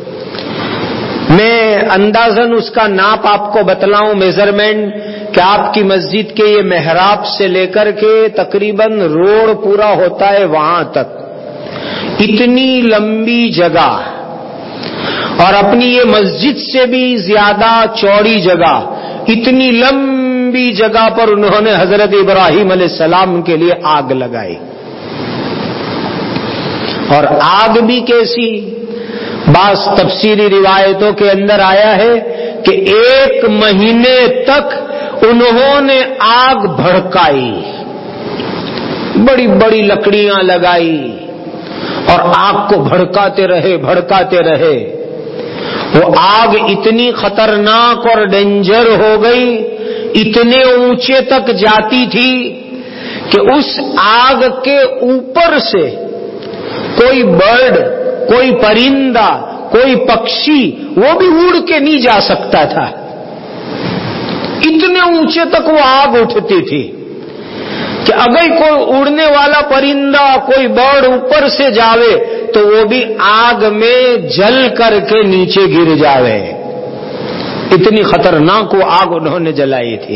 میں اندازاً اس کا ناپ آپ کو بتلاؤں، میزرمنٹ، کہ آپ کی مسجد کے یہ محراب سے لے کر کے تقریباً روڈ پورا ہوتا ہے وہاں تک، اتنی لمبی جگہ، اور اپنی یہ مسجد سے بھی زیادہ چوڑی جگہ، اتنی لمبی جگہ پر انہوں نے حضرت ابراہیم علیہ السلام کے لیے آگ لگائی. اور آگ بھی کیسی؟ بعض تفسیری روایتوں کے اندر آیا ہے کہ ایک مہینے تک انہوں نے آگ بھڑکائی، بڑی بڑی لکڑیاں لگائی اور آگ کو بھڑکاتے رہے بھڑکاتے رہے. وہ آگ اتنی خطرناک اور ڈینجر ہو گئی، اتنے اونچے تک جاتی تھی کہ اس آگ کے اوپر سے کوئی برڈ، کوئی پرندہ، کوئی پکشی وہ بھی اڑ کے نہیں جا سکتا تھا. اتنے اونچے تک وہ آگ اٹھتی تھی کہ اگر کوئی اڑنے والا پرندہ، کوئی برڈ اوپر سے جاوے تو وہ بھی آگ میں جل کر کے نیچے گر جاوے. اتنی خطرناک وہ آگ انہوں نے جلائی تھی.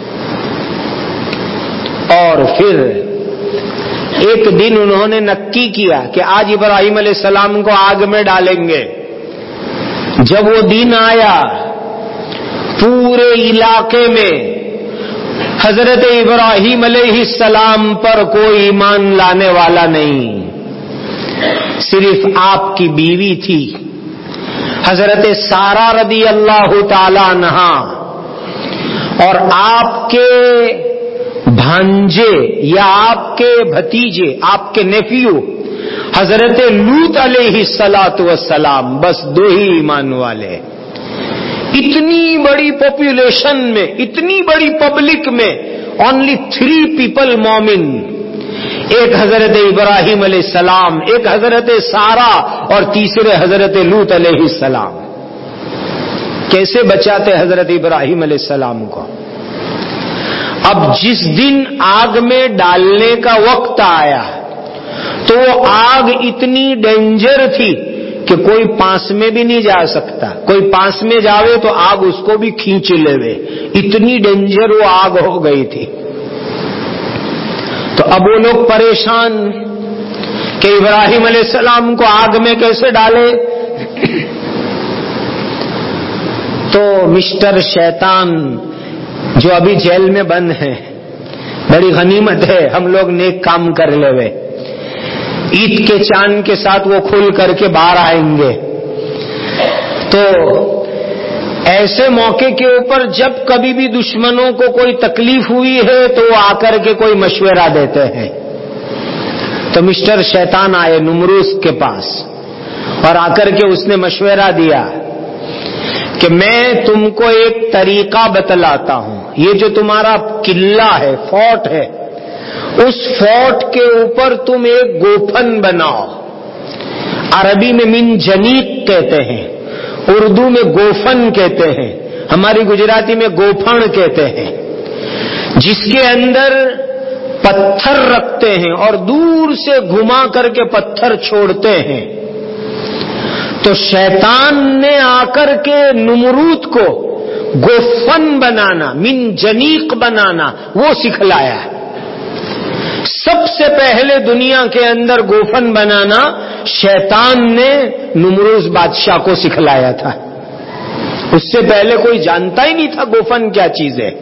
اور پھر ایک دن انہوں نے نکی کیا کہ آج ابراہیم علیہ السلام کو آگ میں ڈالیں گے. جب وہ دن آیا، پورے علاقے میں حضرت ابراہیم علیہ السلام پر کوئی ایمان لانے والا نہیں، صرف آپ کی بیوی تھی حضرت سارہ رضی اللہ تعالی عنہا، اور آپ کے بھانجے یا آپ کے بھتیجے، آپ کے نیفیو حضرت لوط علیہ الصلاۃ والسلام، بس دو ہی ایمان والے. اتنی بڑی پاپولیشن میں، اتنی بڑی پبلک میں اونلی تھری پیپل مومن، ایک حضرت ابراہیم علیہ السلام، ایک حضرت سارہ اور تیسرے حضرت لوط علیہ السلام. کیسے بچاتے حضرت ابراہیم علیہ السلام کو؟ اب جس دن آگ میں ڈالنے کا وقت آیا تو وہ آگ اتنی ڈینجر تھی کہ کوئی پاس میں بھی نہیں جا سکتا. کوئی پاس میں جاوے تو آگ اس کو بھی کھینچ لے، اتنی ڈینجر وہ آگ ہو گئی تھی. تو اب وہ لوگ پریشان کہ ابراہیم علیہ السلام کو آگ میں کیسے ڈالے. تو مسٹر شیطان جو ابھی جیل میں بند ہے، بڑی غنیمت ہے ہم لوگ نیک کام کر لے ہوئے، عید کے چاند کے ساتھ وہ کھل کر کے باہر آئیں گے. تو ایسے موقع کے اوپر جب کبھی بھی دشمنوں کو کوئی تکلیف ہوئی ہے تو وہ آ کر کے کوئی مشورہ دیتے ہیں. تو مسٹر شیطان آئے نمروز کے پاس اور آ کر کے اس نے مشورہ دیا کہ میں تم کو ایک طریقہ بتلاتا ہوں. یہ جو تمہارا قلعہ ہے، فورٹ ہے، اس فورٹ کے اوپر تم ایک گوفن بناؤ. عربی میں من جنیق کہتے ہیں، اردو میں گوفن کہتے ہیں، ہماری گجراتی میں گوفن کہتے ہیں، جس کے اندر پتھر رکھتے ہیں اور دور سے گھما کر کے پتھر چھوڑتے ہیں. تو شیطان نے آ کر کے نمرود کو گوفن بنانا، من جنیق بنانا وہ سکھلایا. سب سے پہلے دنیا کے اندر گوفن بنانا شیطان نے نمروز بادشاہ کو سکھلایا تھا. اس سے پہلے کوئی جانتا ہی نہیں تھا گوفن کیا چیز ہے.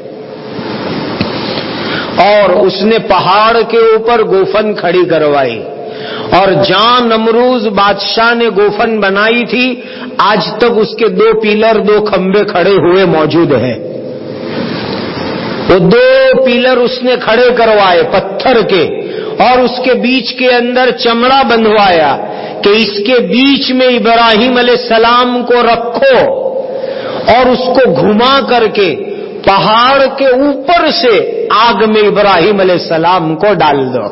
اور اس نے پہاڑ کے اوپر گوفن کھڑی کروائی، اور جہاں نمروز بادشاہ نے گوفن بنائی تھی آج تک اس کے دو پیلر، دو کھمبے کھڑے ہوئے موجود ہیں. وہ دو پیلر اس نے کھڑے کروائے پتھر کے، اور اس کے بیچ کے اندر چمڑا بندھوایا کہ اس کے بیچ میں ابراہیم علیہ السلام کو رکھو اور اس کو گھما کر کے پہاڑ کے اوپر سے آگ میں ابراہیم علیہ السلام کو ڈال دو.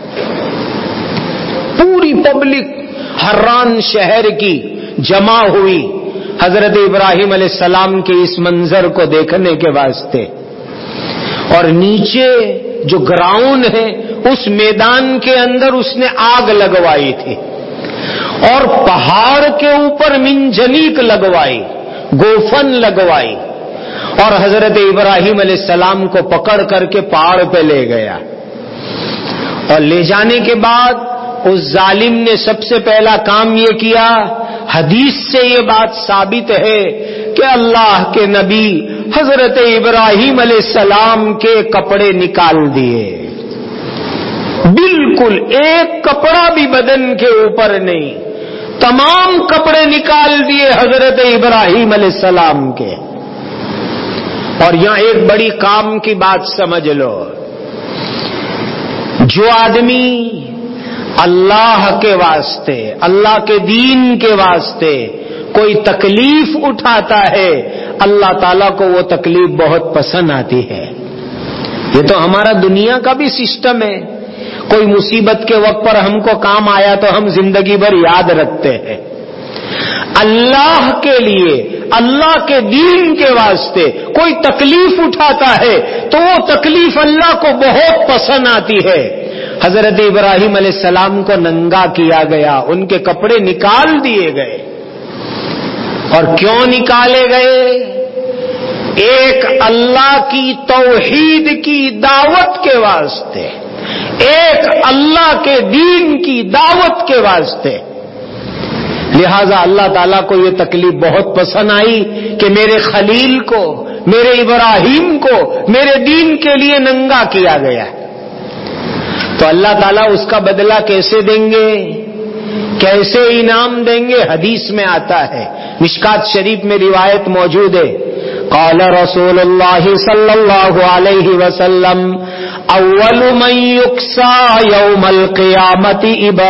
پوری پبلک حران شہر کی جمع ہوئی حضرت ابراہیم علیہ السلام کے اس منظر کو دیکھنے کے واسطے. اور نیچے جو گراؤنڈ ہے اس میدان کے اندر اس نے آگ لگوائی تھی، اور پہاڑ کے اوپر منجنیق لگوائی، گوفن لگوائی، اور حضرت ابراہیم علیہ السلام کو پکڑ کر کے پہاڑ پہ لے گیا. اور لے جانے کے بعد اس ظالم نے سب سے پہلا کام یہ کیا، حدیث سے یہ بات ثابت ہے کہ اللہ کے نبی حضرت ابراہیم علیہ السلام کے کپڑے نکال دیے. بالکل ایک کپڑا بھی بدن کے اوپر نہیں، تمام کپڑے نکال دیے حضرت ابراہیم علیہ السلام کے. اور یہاں ایک بڑی کام کی بات سمجھ لو، جو آدمی اللہ کے واسطے، اللہ کے دین کے واسطے کوئی تکلیف اٹھاتا ہے اللہ تعالیٰ کو وہ تکلیف بہت پسند آتی ہے. یہ تو ہمارا دنیا کا بھی سسٹم ہے. کوئی مصیبت کے وقت پر ہم کو کام آیا تو ہم زندگی بھر یاد رکھتے ہیں. اللہ کے لیے، اللہ کے دین کے واسطے کوئی تکلیف اٹھاتا ہے تو وہ تکلیف اللہ کو بہت پسند آتی ہے. حضرت ابراہیم علیہ السلام کو ننگا کیا گیا، ان کے کپڑے نکال دیے گئے. اور کیوں نکالے گئے؟ ایک اللہ کی توحید کی دعوت کے واسطے، ایک اللہ کے دین کی دعوت کے واسطے. لہذا اللہ تعالیٰ کو یہ تکلیف بہت پسند آئی کہ میرے خلیل کو، میرے ابراہیم کو میرے دین کے لیے ننگا کیا گیا. تو اللہ تعالیٰ اس کا بدلہ کیسے دیں گے، کیسے انعام دیں گے؟ حدیث میں آتا ہے، مشکات شریف میں روایت موجود ہے. قال رسول اللہ صلی اللہ علیہ وسلم اول من یکسا یوم القیامت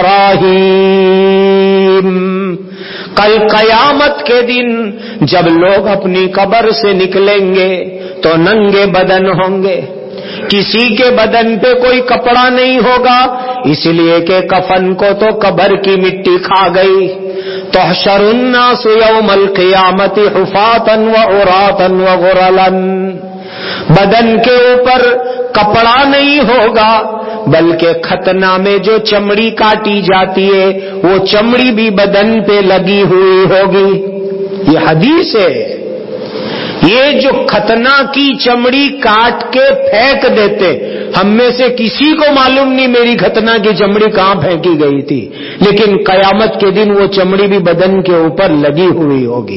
ابراہیم. کل قیامت کے دن جب لوگ اپنی قبر سے نکلیں گے تو ننگے بدن ہوں گے. کسی کے بدن پہ کوئی کپڑا نہیں ہوگا، اس لیے کہ کفن کو تو قبر کی مٹی کھا گئی. تحشر الناس یوم القیامت حفاتا وعراتا وغرلا. بدن کے اوپر کپڑا نہیں ہوگا بلکہ ختنہ میں جو چمڑی کاٹی جاتی ہے وہ چمڑی بھی بدن پہ لگی ہوئی ہوگی. یہ حدیث ہے. یہ جو ختنہ کی چمڑی کاٹ کے پھینک دیتے، ہم میں سے کسی کو معلوم نہیں میری ختنہ کی چمڑی کہاں پھینکی گئی تھی، لیکن قیامت کے دن وہ چمڑی بھی بدن کے اوپر لگی ہوئی ہوگی.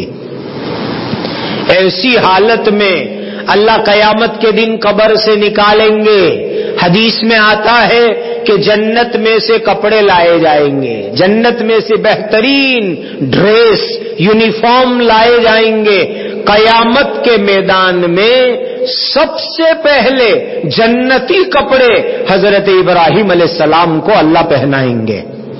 ایسی حالت میں اللہ قیامت کے دن قبر سے نکالیں گے. حدیث میں آتا ہے کہ جنت میں سے کپڑے لائے جائیں گے، جنت میں سے بہترین ڈریس، یونیفارم لائے جائیں گے. قیامت کے میدان میں سب سے پہلے جنتی کپڑے حضرت ابراہیم علیہ السلام کو اللہ پہنائیں گے،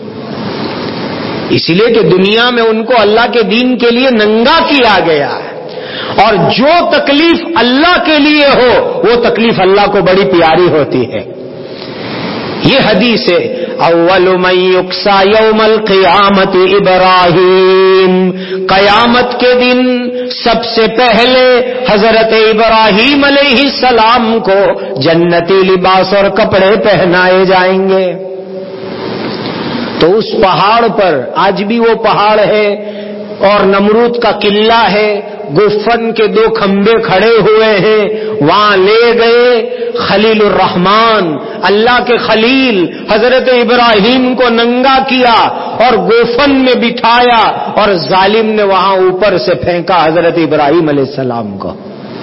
اس لیے کہ دنیا میں ان کو اللہ کے دین کے لیے ننگا کیا گیا ہے، اور جو تکلیف اللہ کے لیے ہو وہ تکلیف اللہ کو بڑی پیاری ہوتی ہے. یہ حدیث ہے اول من یکسا یوم القیامت ابراہیم، قیامت کے دن سب سے پہلے حضرت ابراہیم علیہ السلام کو جنتی لباس اور کپڑے پہنائے جائیں گے. تو اس پہاڑ پر آج بھی وہ پہاڑ ہے اور نمرود کا قلعہ ہے، گفن کے دو کھمبے کھڑے ہوئے ہیں، وہاں لے گئے خلیل الرحمان، اللہ کے خلیل حضرت ابراہیم کو ننگا کیا اور گوفن میں بٹھایا اور ظالم نے وہاں اوپر سے پھینکا حضرت ابراہیم علیہ السلام کو.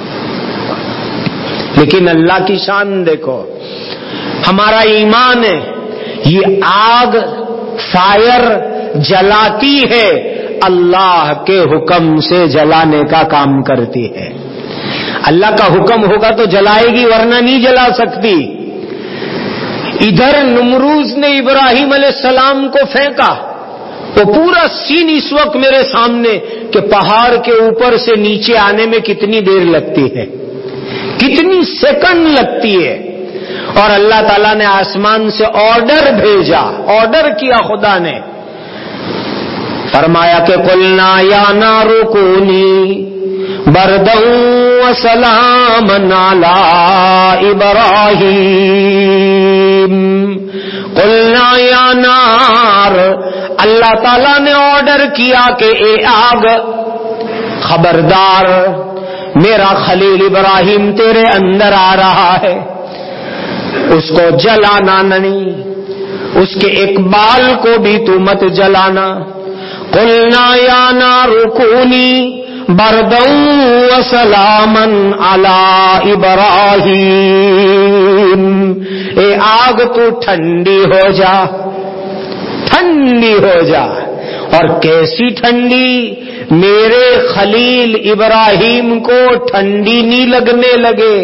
لیکن اللہ کی شان دیکھو، ہمارا ایمان ہے یہ آگ فائر جلاتی ہے، اللہ کے حکم سے جلانے کا کام کرتی ہے. اللہ کا حکم ہوگا تو جلائے گی، ورنہ نہیں جلا سکتی. ادھر نمروز نے ابراہیم علیہ السلام کو پھینکا، وہ پورا سین اس وقت میرے سامنے کہ پہاڑ کے اوپر سے نیچے آنے میں کتنی دیر لگتی ہے، کتنی سیکنڈ لگتی ہے. اور اللہ تعالیٰ نے آسمان سے آرڈر بھیجا، آرڈر کیا خدا نے، فرمایا کہ قلنا یا نار کونی بردا وسلاما علی ابراہیم، قلنا یا نار، اللہ تعالیٰ نے آرڈر کیا کہ اے آگ خبردار، میرا خلیل ابراہیم تیرے اندر آ رہا ہے، اس کو جلانا نہیں، اس کے ایک بال کو بھی تو مت جلانا. قلنا یا نار کونی بردا وسلاما علی ابراہیم، اے آگ تو ٹھنڈی ہو جا، ٹھنڈی ہو جا. اور کیسی ٹھنڈی؟ میرے خلیل ابراہیم کو ٹھنڈی نہیں لگنے لگے،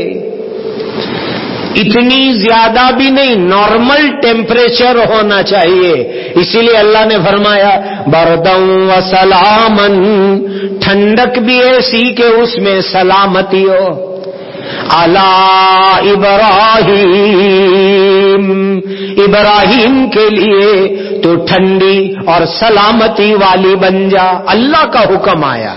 اتنی زیادہ بھی نہیں، نارمل ٹیمپریچر ہونا چاہیے. اسی لیے اللہ نے فرمایا بردا و سلامن، ٹھنڈک بھی ایسی کہ اس میں سلامتی ہو. علی ابراہیم، ابراہیم کے لیے تو ٹھنڈی اور سلامتی والی بن جا. اللہ کا حکم آیا.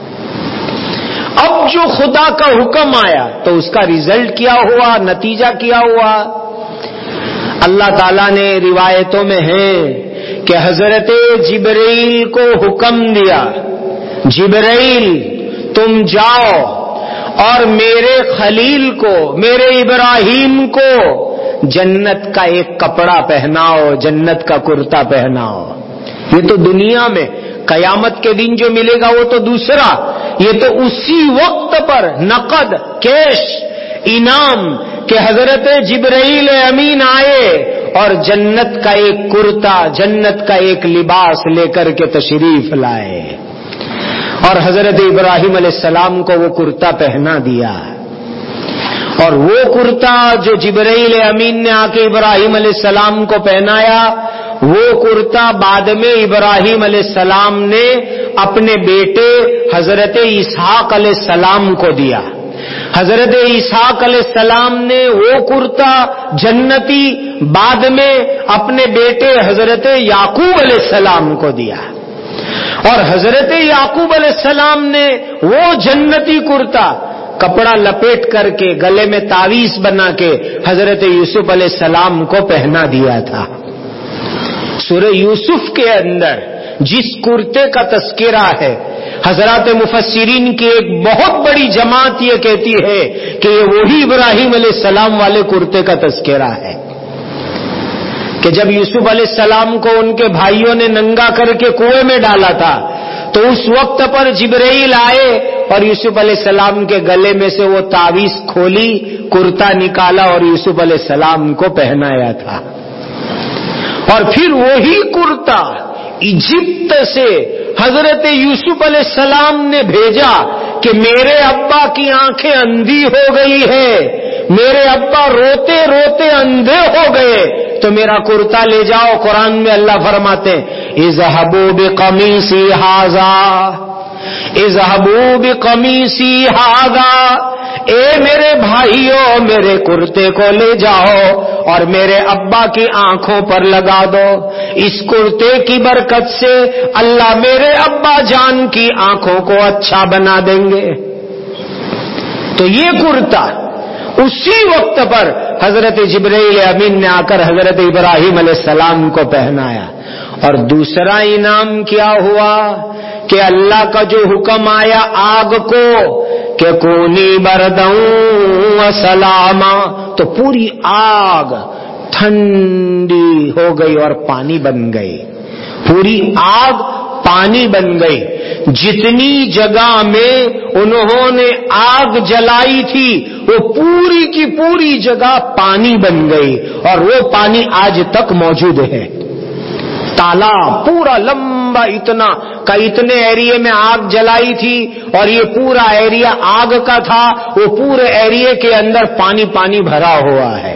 اب جو خدا کا حکم آیا تو اس کا ریزلٹ کیا ہوا، نتیجہ کیا ہوا؟ اللہ تعالیٰ نے روایتوں میں ہے کہ حضرت جبرائیل کو حکم دیا، جبرائیل تم جاؤ اور میرے خلیل کو، میرے ابراہیم کو جنت کا ایک کپڑا پہناؤ، جنت کا کرتا پہناؤ. یہ تو دنیا میں، قیامت کے دن جو ملے گا وہ تو دوسرا. یہ تو اسی وقت پر نقد کیش انعام کہ حضرت جبرائیل امین آئے اور جنت کا ایک کرتا، جنت کا ایک لباس لے کر کے تشریف لائے اور حضرت ابراہیم علیہ السلام کو وہ کرتا پہنا دیا. اور وہ کرتا جو جبرائیل امین نے آ کے ابراہیم علیہ السلام کو پہنایا، وہ کرتا بعد میں ابراہیم علیہ السلام نے اپنے بیٹے حضرت اسحاق علیہ السلام کو دیا. حضرت اسحاق علیہ السلام نے وہ کرتا جنتی بعد میں اپنے بیٹے حضرت یعقوب علیہ السلام کو دیا. اور حضرت یعقوب علیہ السلام نے وہ جنتی کرتا کپڑا لپیٹ کر کے گلے میں تعویذ بنا کے حضرت یوسف علیہ السلام کو پہنا دیا تھا. سورہ یوسف کے اندر جس کرتے کا تذکرہ ہے، حضرات مفسرین کی ایک بہت بڑی جماعت یہ کہتی ہے کہ یہ وہی ابراہیم علیہ السلام والے کرتے کا تذکرہ ہے کہ جب یوسف علیہ السلام کو ان کے بھائیوں نے ننگا کر کے کنویں میں ڈالا تھا تو اس وقت پر جبرائیل آئے اور یوسف علیہ السلام کے گلے میں سے وہ تعویذ کھولی، کرتا نکالا اور یوسف علیہ السلام کو پہنایا تھا. اور پھر وہی کرتا ایجپت سے حضرت یوسف علیہ السلام نے بھیجا کہ میرے ابا کی آنکھیں اندھی ہو گئی ہے، میرے ابا روتے روتے اندھے ہو گئے، تو میرا کرتا لے جاؤ۔ قرآن میں اللہ فرماتے ہیں اذهبوا بقمیصی ھذا اذهبوا بقمیصی ھذا، اے میرے بھائیوں میرے کرتے کو لے جاؤ اور میرے ابا کی آنکھوں پر لگا دو، اس کرتے کی برکت سے اللہ میرے ابا جان کی آنکھوں کو اچھا بنا دیں گے۔ تو یہ کرتا اسی وقت پر حضرت جبرائیل امین نے آ کر حضرت ابراہیم علیہ السلام کو پہنایا۔ اور دوسرا انعام کیا ہوا کہ اللہ کا جو حکم آیا آگ کو کہ کونی بردوں وسلاما، تو پوری آگ ٹھنڈی ہو گئی اور پانی بن گئی، پوری آگ پانی بن گئی۔ جتنی جگہ میں انہوں نے آگ جلائی تھی وہ پوری کی پوری جگہ پانی بن گئی، اور وہ پانی آج تک موجود ہے۔ تالاب پورا لمبا اتنا کا اتنے ایریے میں آگ جلائی تھی اور یہ پورا ایریا آگ کا تھا، وہ پورے ایریے کے اندر پانی پانی بھرا ہوا ہے۔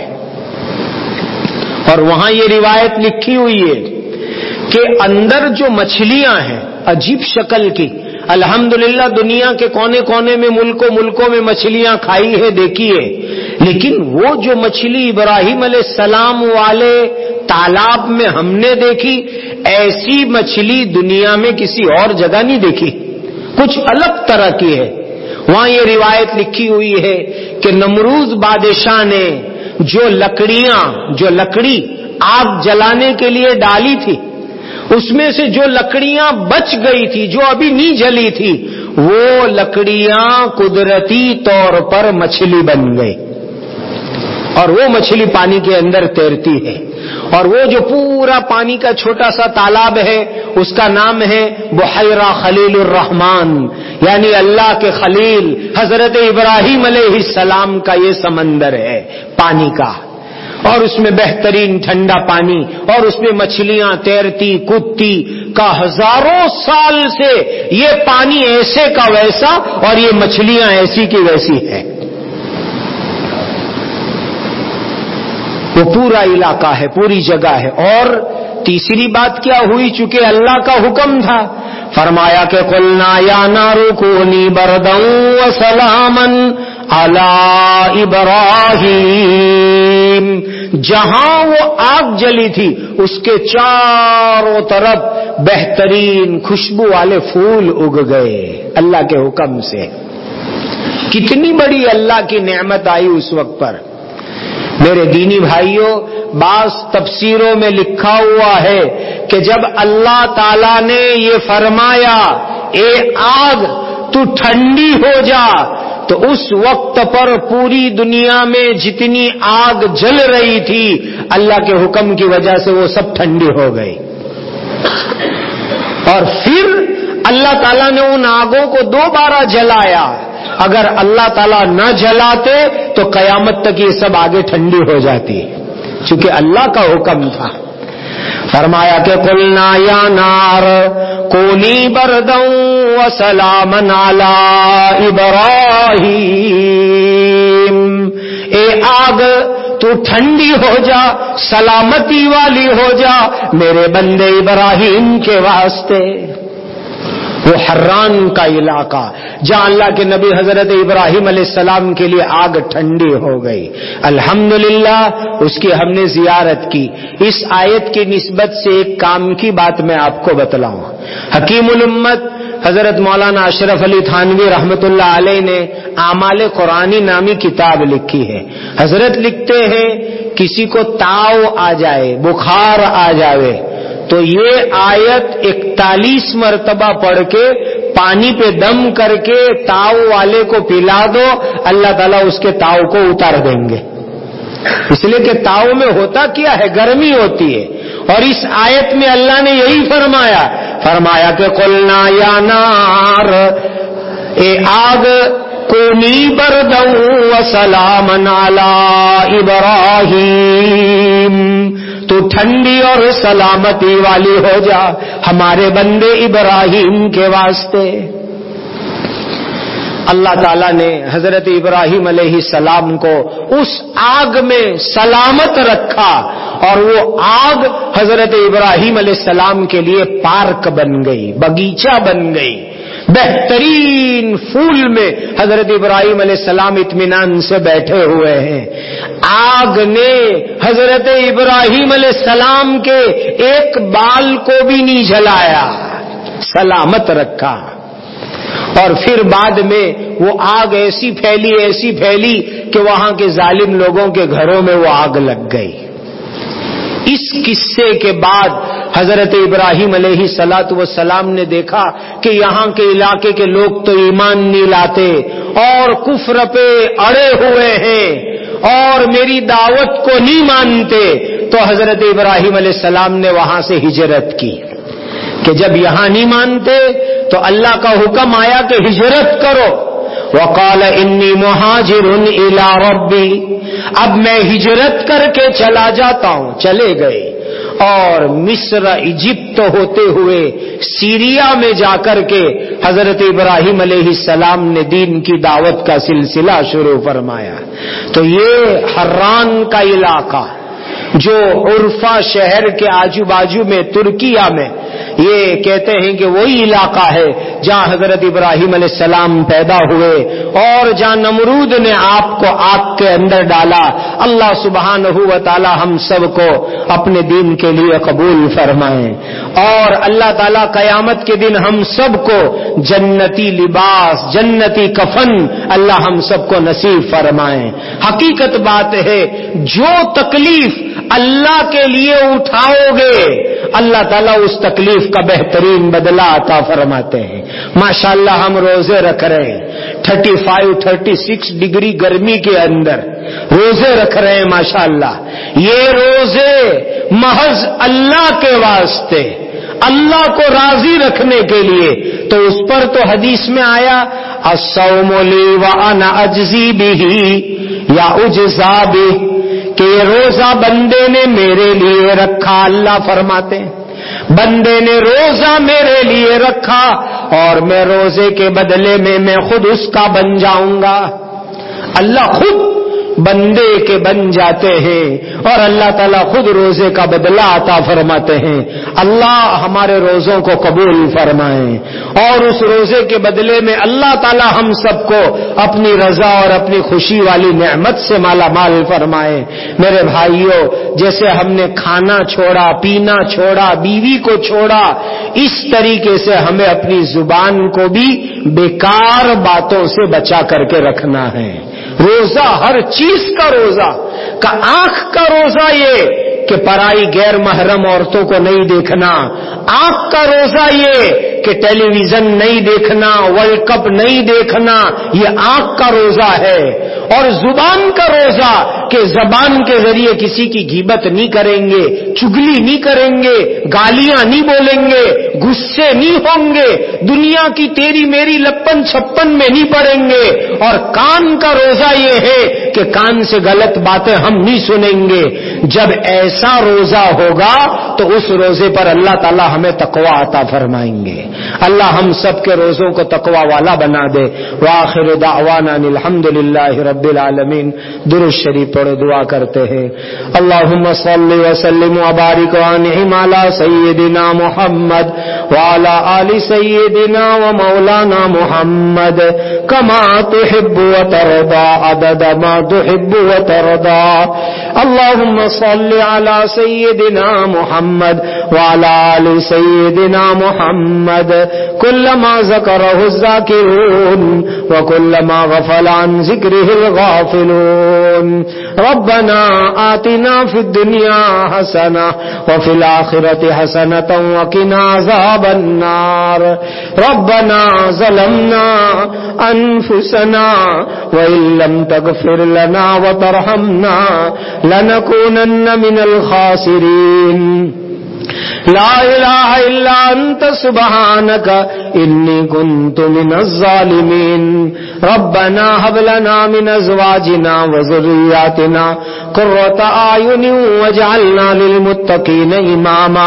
اور وہاں یہ روایت لکھی ہوئی ہے کہ اندر جو مچھلیاں ہیں عجیب شکل کی، الحمدللہ دنیا کے کونے کونے میں ملکوں ملکوں میں مچھلیاں کھائی ہے دیکھی ہے، لیکن وہ جو مچھلی ابراہیم علیہ السلام والے تالاب میں ہم نے دیکھی، ایسی مچھلی دنیا میں کسی اور جگہ نہیں دیکھی، کچھ الگ طرح کی ہے۔ وہاں یہ روایت لکھی ہوئی ہے کہ نمروز بادشاہ نے جو لکڑیاں جو لکڑی آگ جلانے کے لیے ڈالی تھی، اس میں سے جو لکڑیاں بچ گئی تھی جو ابھی نہیں جلی تھی، وہ لکڑیاں قدرتی طور پر مچھلی بن گئی، اور وہ مچھلی پانی کے اندر تیرتی ہے۔ اور وہ جو پورا پانی کا چھوٹا سا تالاب ہے اس کا نام ہے بحیرہ خلیل الرحمن، یعنی اللہ کے خلیل حضرت ابراہیم علیہ السلام کا یہ سمندر ہے پانی کا، اور اس میں بہترین ٹھنڈا پانی، اور اس میں مچھلیاں تیرتی کودتی کا ہزاروں سال سے یہ پانی ایسے کا ویسا اور یہ مچھلیاں ایسی کی ویسی ہے۔ وہ پورا علاقہ ہے، پوری جگہ ہے۔ اور تیسری بات کیا ہوئی، چونکہ اللہ کا حکم تھا، فرمایا کہ قلنا یا نار کونی بردا وسلاما علی ابراہیم، جہاں وہ آگ جلی تھی اس کے چاروں طرف بہترین خوشبو والے پھول اگ گئے اللہ کے حکم سے۔ کتنی بڑی اللہ کی نعمت آئی اس وقت پر۔ میرے دینی بھائیوں، بعض تفسیروں میں لکھا ہوا ہے کہ جب اللہ تعالیٰ نے یہ فرمایا اے آگ تو ٹھنڈی ہو جا، تو اس وقت پر پوری دنیا میں جتنی آگ جل رہی تھی اللہ کے حکم کی وجہ سے وہ سب ٹھنڈی ہو گئی۔ اور پھر اللہ تعالیٰ نے ان آگوں کو دوبارہ جلایا، اگر اللہ تعالیٰ نہ جلاتے تو قیامت تک یہ سب آگے ٹھنڈی ہو جاتی، چونکہ اللہ کا حکم تھا۔ فرمایا کہ قلنا یا نار کونی بردا وسلاما علی ابراہیم، اے آگ تو ٹھنڈی ہو جا، سلامتی والی ہو جا میرے بندے ابراہیم کے واسطے۔ وہ حران کا علاقہ جہاں اللہ کے نبی حضرت ابراہیم علیہ السلام کے لیے آگ ٹھنڈی ہو گئی، الحمدللہ اس کی ہم نے زیارت کی۔ اس آیت کی نسبت سے ایک کام کی بات میں آپ کو بتلاؤں۔ حکیم الامت حضرت مولانا اشرف علی تھانوی رحمت اللہ علیہ نے اعمال قرآنی نامی کتاب لکھی ہے۔ حضرت لکھتے ہیں کسی کو تاؤ آ جائے، بخار آ جائے، تو یہ آیت اکتالیس مرتبہ پڑھ کے پانی پہ دم کر کے تاؤ والے کو پلا دو، اللہ تعالیٰ اس کے تاؤ کو اتار دیں گے۔ اس لیے کہ تاؤ میں ہوتا کیا ہے، گرمی ہوتی ہے، اور اس آیت میں اللہ نے یہی فرمایا فرمایا کہ قلنا یا نار، اے آگ کونی بردا وسلاما علی ابراہیم، تو ٹھنڈی اور سلامتی والی ہو جا ہمارے بندے ابراہیم کے واسطے۔ اللہ تعالیٰ نے حضرت ابراہیم علیہ السلام کو اس آگ میں سلامت رکھا، اور وہ آگ حضرت ابراہیم علیہ السلام کے لیے پارک بن گئی، باغیچہ بن گئی، بہترین پھول میں حضرت ابراہیم علیہ السلام اطمینان سے بیٹھے ہوئے ہیں۔ آگ نے حضرت ابراہیم علیہ السلام کے ایک بال کو بھی نہیں جلایا، سلامت رکھا۔ اور پھر بعد میں وہ آگ ایسی پھیلی ایسی پھیلی کہ وہاں کے ظالم لوگوں کے گھروں میں وہ آگ لگ گئی۔ اس قصے کے بعد حضرت ابراہیم علیہ الصلوۃ والسلام نے دیکھا کہ یہاں کے علاقے کے لوگ تو ایمان نہیں لاتے اور کفر پہ اڑے ہوئے ہیں اور میری دعوت کو نہیں مانتے، تو حضرت ابراہیم علیہ السلام نے وہاں سے ہجرت کی کہ جب یہاں نہیں مانتے تو اللہ کا حکم آیا کہ ہجرت کرو۔ وقال انی مہاجر الی ربی، اب میں ہجرت کر کے چلا جاتا ہوں۔ چلے گئے اور مصر ایجپٹ ہوتے ہوئے سیریا میں جا کر کے حضرت ابراہیم علیہ السلام نے دین کی دعوت کا سلسلہ شروع فرمایا۔ تو یہ حران کا علاقہ جو عرفہ شہر کے آجو باجو میں ترکیہ میں، یہ کہتے ہیں کہ وہی علاقہ ہے جہاں حضرت ابراہیم علیہ السلام پیدا ہوئے اور جہاں نمرود نے آپ کو آگ کے اندر ڈالا۔ اللہ سبحانہ و تعالی ہم سب کو اپنے دین کے لیے قبول فرمائیں، اور اللہ تعالی قیامت کے دن ہم سب کو جنتی لباس، جنتی کفن اللہ ہم سب کو نصیب فرمائیں۔ حقیقت بات ہے جو تکلیف اللہ کے لیے اٹھاؤ گے اللہ تعالیٰ اس تکلیف کا بہترین بدلہ عطا فرماتے ہیں۔ ماشاءاللہ ہم روزے رکھ رہے ہیں، thirty five thirty six degree گرمی کے اندر روزے رکھ رہے ہیں ماشاءاللہ۔ یہ روزے محض اللہ کے واسطے، اللہ کو راضی رکھنے کے لیے، تو اس پر تو حدیث میں آیا الصوم لی وانا اجزی بہ یا اجزا بہ، کہ یہ روزہ بندے نے میرے لیے رکھا۔ اللہ فرماتے ہیں بندے نے روزہ میرے لیے رکھا اور میں روزے کے بدلے میں میں خود اس کا بن جاؤں گا۔ اللہ خود بندے کے بن جاتے ہیں اور اللہ تعالیٰ خود روزے کا بدلہ عطا فرماتے ہیں۔ اللہ ہمارے روزوں کو قبول فرمائیں اور اس روزے کے بدلے میں اللہ تعالیٰ ہم سب کو اپنی رضا اور اپنی خوشی والی نعمت سے مالا مال فرمائیں۔ میرے بھائیوں، جیسے ہم نے کھانا چھوڑا، پینا چھوڑا، بیوی کو چھوڑا، اس طریقے سے ہمیں اپنی زبان کو بھی بیکار باتوں سے بچا کر کے رکھنا ہے۔ روزہ ہر چیز کا روزہ کا آنکھ کا روزہ یہ کہ پرائی غیر محرم عورتوں کو نہیں دیکھنا، آنکھ کا روزہ یہ کہ ٹیلی ویژن نہیں دیکھنا، ورلڈ کپ نہیں دیکھنا، یہ آنکھ کا روزہ ہے۔ اور زبان کا روزہ کہ زبان کے ذریعے کسی کی غیبت نہیں کریں گے، چگلی نہیں کریں گے، گالیاں نہیں بولیں گے، غصے نہیں ہوں گے، دنیا کی تیری میری لپن چھپن میں نہیں پڑیں گے۔ اور کان کا روزہ یہ ہے کہ کان سے غلط باتیں ہم نہیں سنیں گے۔ جب ایسا روزہ ہوگا تو اس روزے پر اللہ تعالی ہمیں تقوی عطا فرمائیں گے۔ اللہ ہم سب کے روزوں کو تقوی والا بنا دے۔ وآخر دعوانا الحمدللہ رب العالمین۔ درود شریف پڑھو، دعا کرتے ہیں۔ اللہم صلی وسلم وبارک وانعم علی سیدنا محمد وعلی آل سیدنا ومولانا محمد کما تحب وترضى عدد ما تحب وترضى۔ اللہم صلی علی سیدنا محمد وعلی آل سیدنا محمد كلما ذكره الذاكرون وكلما غفل عن ذكره الغافلون۔ ربنا آتنا في الدنيا حسنة وفي الآخرة حسنة وقنا عذاب النار۔ ربنا ظلمنا أنفسنا وإن لم تغفر لنا وترحمنا لنكونن من الخاسرين۔ لا الہ الا انت سبحانک انی کنت من الظالمین ربنا هب لنا من ازواجنا وذریاتنا قرۃ اعین واجعلنا للمتقین اماما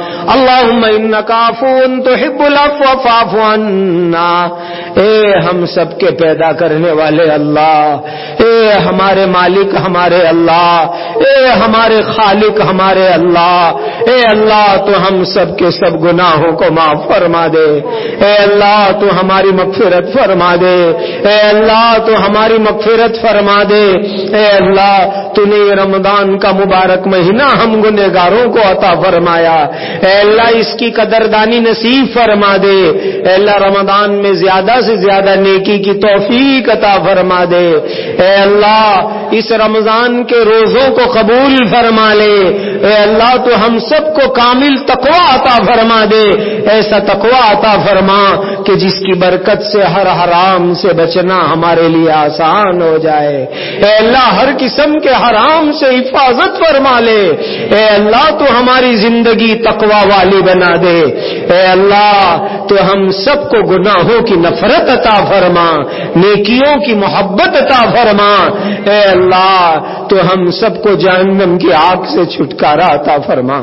اللهم انک عفو تحب العفو فاعف عنا۔ اے ہم سب کے پیدا کرنے والے اللہ، اے ہمارے مالک ہمارے اللہ، اے ہمارے خالق ہمارے اللہ، اے اللہ تو ہم سب کے سب گناہوں کو معاف فرما دے، اے اللہ تو ہماری مغفرت فرما دے، اے اللہ تو ہماری مغفرت فرما دے، اے اللہ تو نے یہ رمضان کا مبارک مہینہ ہم گنہگاروں کو عطا فرمایا، اے اللہ اس کی قدردانی نصیب فرما دے، اے اللہ رمضان میں زیادہ سے زیادہ نیکی کی توفیق عطا فرما دے، اے اللہ اس رمضان کے روزوں کو قبول فرما لے، اے اللہ تو ہم سب کو کامل تقوی عطا فرما دے، ایسا تقوی عطا فرما کہ جس کی برکت سے ہر حرام سے بچنا ہمارے لیے آسان ہو جائے، اے اللہ ہر قسم کے حرام سے حفاظت فرما لے، اے اللہ تو ہماری زندگی تقوی والی بنا دے، اے اللہ تو ہم سب کو گناہوں کی نفرت عطا فرما، نیکیوں کی محبت عطا فرما، اے اللہ تو ہم سب کو جہنم کی آگ سے چھٹکارا عطا فرما۔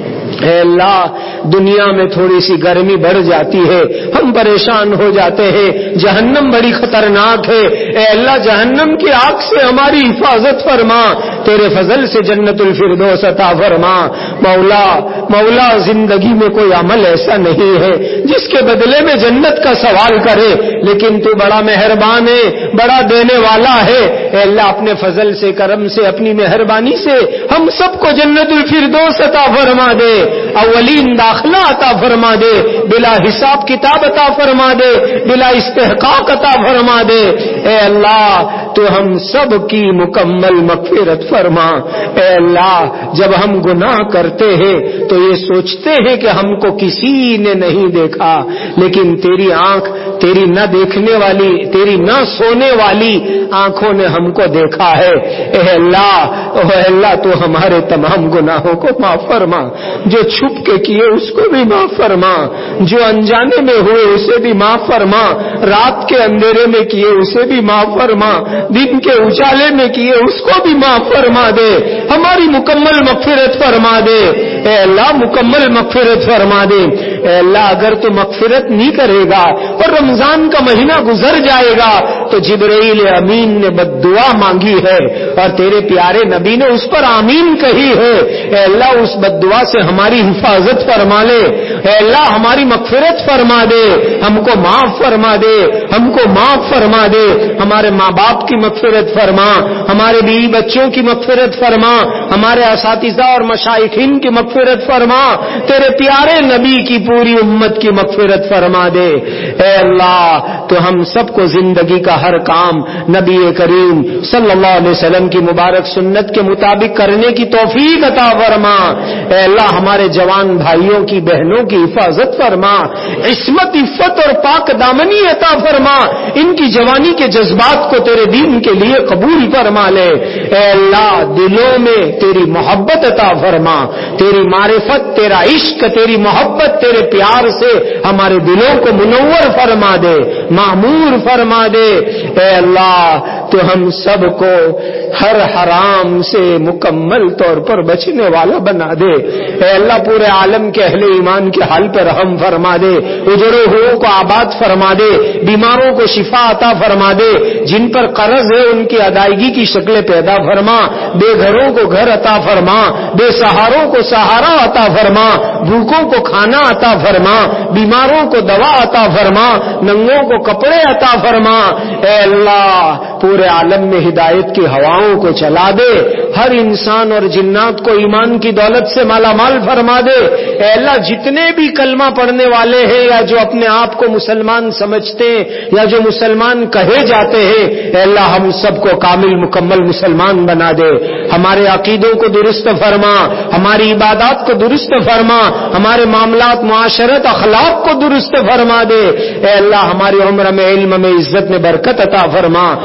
اے اللہ دنیا میں تھوڑی سی گرمی بڑھ جاتی ہے، ہم پریشان ہو جاتے ہیں، جہنم بڑی خطرناک ہے، اے اللہ جہنم کی آگ سے ہماری حفاظت فرما، تیرے فضل سے جنت الفردوس عطا فرما۔ مولا مولا زندگی میں کوئی عمل ایسا نہیں ہے جس کے بدلے میں جنت کا سوال کرے، لیکن تو بڑا مہربان ہے، بڑا دینے والا ہے، اے اللہ اپنے فضل سے کرم سے اپنی مہربانی سے ہم سب کو جنت الفردوس عطا فرما دے، اولین داخلہ عطا فرما دے، بلا حساب کتاب عطا فرما دے، بلا استحقاق عطا فرما دے، اے اللہ تو ہم سب کی مکمل مغفرت فرما۔ اے اللہ جب ہم گناہ کرتے ہیں تو یہ سوچتے ہیں کہ ہم کو کسی نے نہیں دیکھا، لیکن تیری آنکھ، تیری نہ دیکھنے والی، تیری نہ سونے والی آنکھوں نے ہم کو دیکھا ہے، اے اللہ اے اللہ تو ہمارے تمام گناہوں کو معاف فرما، جو چھپ کے کیے اس کو بھی معاف فرما، جو انجانے میں ہوئے اسے بھی معاف فرما، رات کے اندھیرے میں کیے اسے بھی معاف فرما، دن کے اجالے میں کیے اس کو بھی معاف فرما دے، ہماری مکمل مغفرت فرما دے، اے اللہ مکمل مغفرت فرما دے۔ اے اللہ اگر تو مغفرت نہیں کرے گا اور رمضان کا مہینہ گزر جائے گا تو جبرائیل امین نے بد دعا مانگی ہے اور تیرے پیارے نبی نے اس پر آمین کہی ہے، اے اللہ اس بد دعا سے ہماری حفاظت فرما لے، اے اللہ ہماری مغفرت فرما دے، ہم کو معاف فرما دے، ہم کو معاف فرما دے، ہمارے ماں باپ کی مغفرت فرما، ہمارے بیوی بچوں کی مغفرت فرما، ہمارے اساتذہ اور مشائخین کی مغفرت فرما، تیرے پیارے نبی کی پوری امت کی مغفرت فرما دے، اے اللہ تو ہم سب کو زندگی کا ہر کام نبی کریم صلی اللہ علیہ وسلم کی مبارک سنت کے مطابق کرنے کی توفیق عطا فرما، اے اللہ ہمارے جوان بھائیوں کی بہنوں کی حفاظت فرما، عصمت عفت اور پاک دامنی عطا فرما، ان کی جوانی کے جذبات کو تیرے دین کے لیے قبول فرما لے، اے اللہ دلوں میں تیری محبت عطا فرما، تیری معرفت، تیرا عشق، تیری محبت، تیرے پیار سے ہمارے دلوں کو منور فرما دے، معمور فرما دے، اے اللہ تو ہم سب کو ہر حرام سے مکمل طور پر بچنے والا بنا دے، اے اللہ پورے عالم کے اہل ایمان کے حال پر رحم فرما دے، اجڑے ہوئے کو آباد فرما دے، بیماروں کو شفا عطا فرما دے، جن پر قرض ہے ان کی ادائیگی کی شکلیں پیدا فرما، بے گھروں کو گھر عطا فرما، بے سہاروں کو سہارا عطا فرما، بھوکوں کو کھانا عطا فرما، بیماروں کو دوا عطا فرما، ننگوں کو کپڑے عطا فرما، اے اللہ پورے عالم میں ہدایت کی ہواؤں کو چلا دے، ہر انسان اور جنات کو ایمان کی دولت سے مالا مال فرما دے، اے اللہ جتنے بھی کلمہ پڑھنے والے ہیں یا جو اپنے آپ کو مسلمان سمجھتے ہیں یا جو مسلمان کہے جاتے ہیں، اے اللہ ہم سب کو کامل مکمل مسلمان بنا دے، ہمارے عقیدوں کو درست فرما، ہماری عبادات کو درست فرما، ہمارے معاملات معاشرت اخلاق کو درست فرما دے، اے اللہ ہماری عمر میں علم میں عزت میں برکت عطا فرما، اے اللہ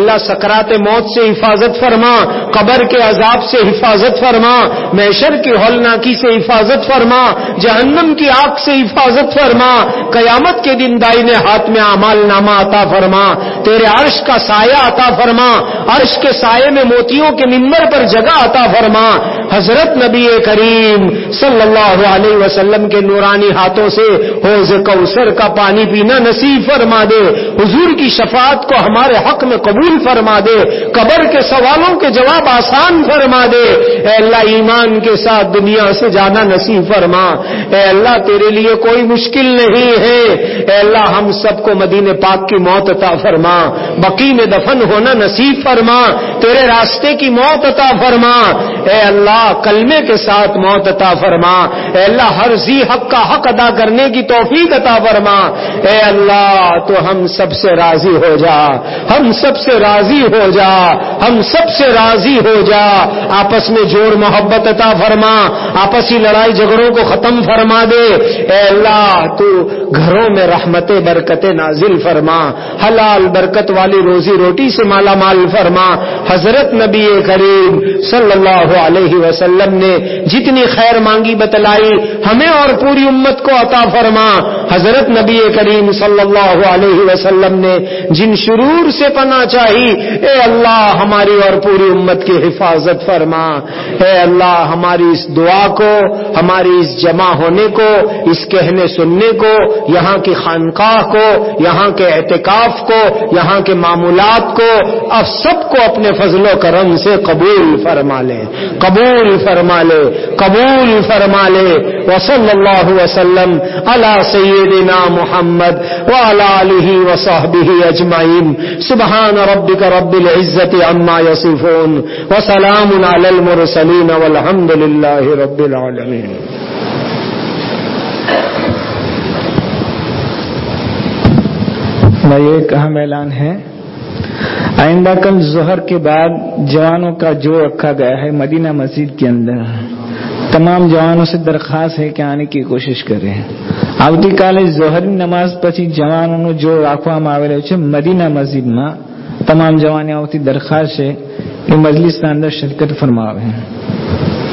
اللہ سکرات موت سے حفاظت فرما، قبر کے عذاب سے حفاظت فرما، محشر کی ہولناکی سے حفاظت فرما، جہنم کی آگ سے حفاظت فرما، قیامت کے دن دائنے ہاتھ میں اعمال نامہ عطا فرما، تیرے عرش کا سایہ عطا فرما، عرش کے سائے میں موتیوں کے منبر پر جگہ عطا فرما، حضرت نبی کریم صلی اللہ علیہ وسلم کے نورانی ہاتھوں سے حوض کوثر کا پانی پینا نصیب فرما دے، حضور کی شفاعت کو ہمارے حق میں قبول فرما دے، قبر کے سوالوں کے جواب آسان فرما دے، اے اللہ ایمان کے ساتھ دنیا سے جانا نصیب فرما، اے اللہ تیرے لیے کوئی مشکل نہیں ہے، اے اللہ ہم سب کو مدینے پاک کی موت عطا فرما، بقیع میں دفن ہونا نصیب فرما، تیرے راستے کی موت عطا فرما، اے اللہ کلمے کے ساتھ موت عطا فرما، اے اللہ ہر ذی حق کا حق ادا کرنے کی توفیق عطا فرما، اے اللہ تو ہم سب سے راضی ہو جا، ہم سب سے راضی ہو جا، ہم سب سے راضی ہو جا، آپس میں جوڑ محبت عطا فرما، آپسی لڑائی جھگڑوں کو ختم فرما دے، اے اللہ تو گھروں میں رحمت برکت نازل فرما، حلال برکت والی روزی روٹی سے مالا مال فرما، حضرت نبی کریم صلی اللہ علیہ وسلم نے جتنی خیر مانگی بتلائی ہمیں اور پوری امت کو عطا فرما، حضرت نبی کریم صلی اللہ علیہ وسلم نے جن شرور سے پناہ چاہی اے اللہ ہماری اور پوری امت کی حفاظت فرما، اے اللہ ہماری اس دعا کو، ہماری اس جمع ہونے کو، اس کہنے سننے کو، یہاں کی خانقاہ کو، یہاں کے اعتکاف کو، یہاں کے معمولات کو، اب سب کو اپنے فضل و کرم سے قبول فرما لے، قبول فرما لے، قبول فرما لے، وصلی اللہ وسلم علی سیدنا محمد وعلی آلہ وصحبہ اجمعین، سبحان ربک رب العزت عما یصفون وسلام علی المرسلین والحمد للہ رب العالمین۔ یہ ایک اہم اعلان ہے، آئندہ کل ظہر کے بعد جوانوں کا جو رکھا گیا ہے مدینہ مسجد کے اندر، تمام جوانوں سے درخواست ہے کہ آنے کی کوشش کریں۔ આવતી કાલે ઝોહરની નમાઝ પછી જવાનોનો જો રાખવામાં આવેલો છે મદીના મસ્જિદમાં, તમામ જવાનોથી દરખાસ્ત છે કે મજલિસના અંદર શિરકત ફરમાવે।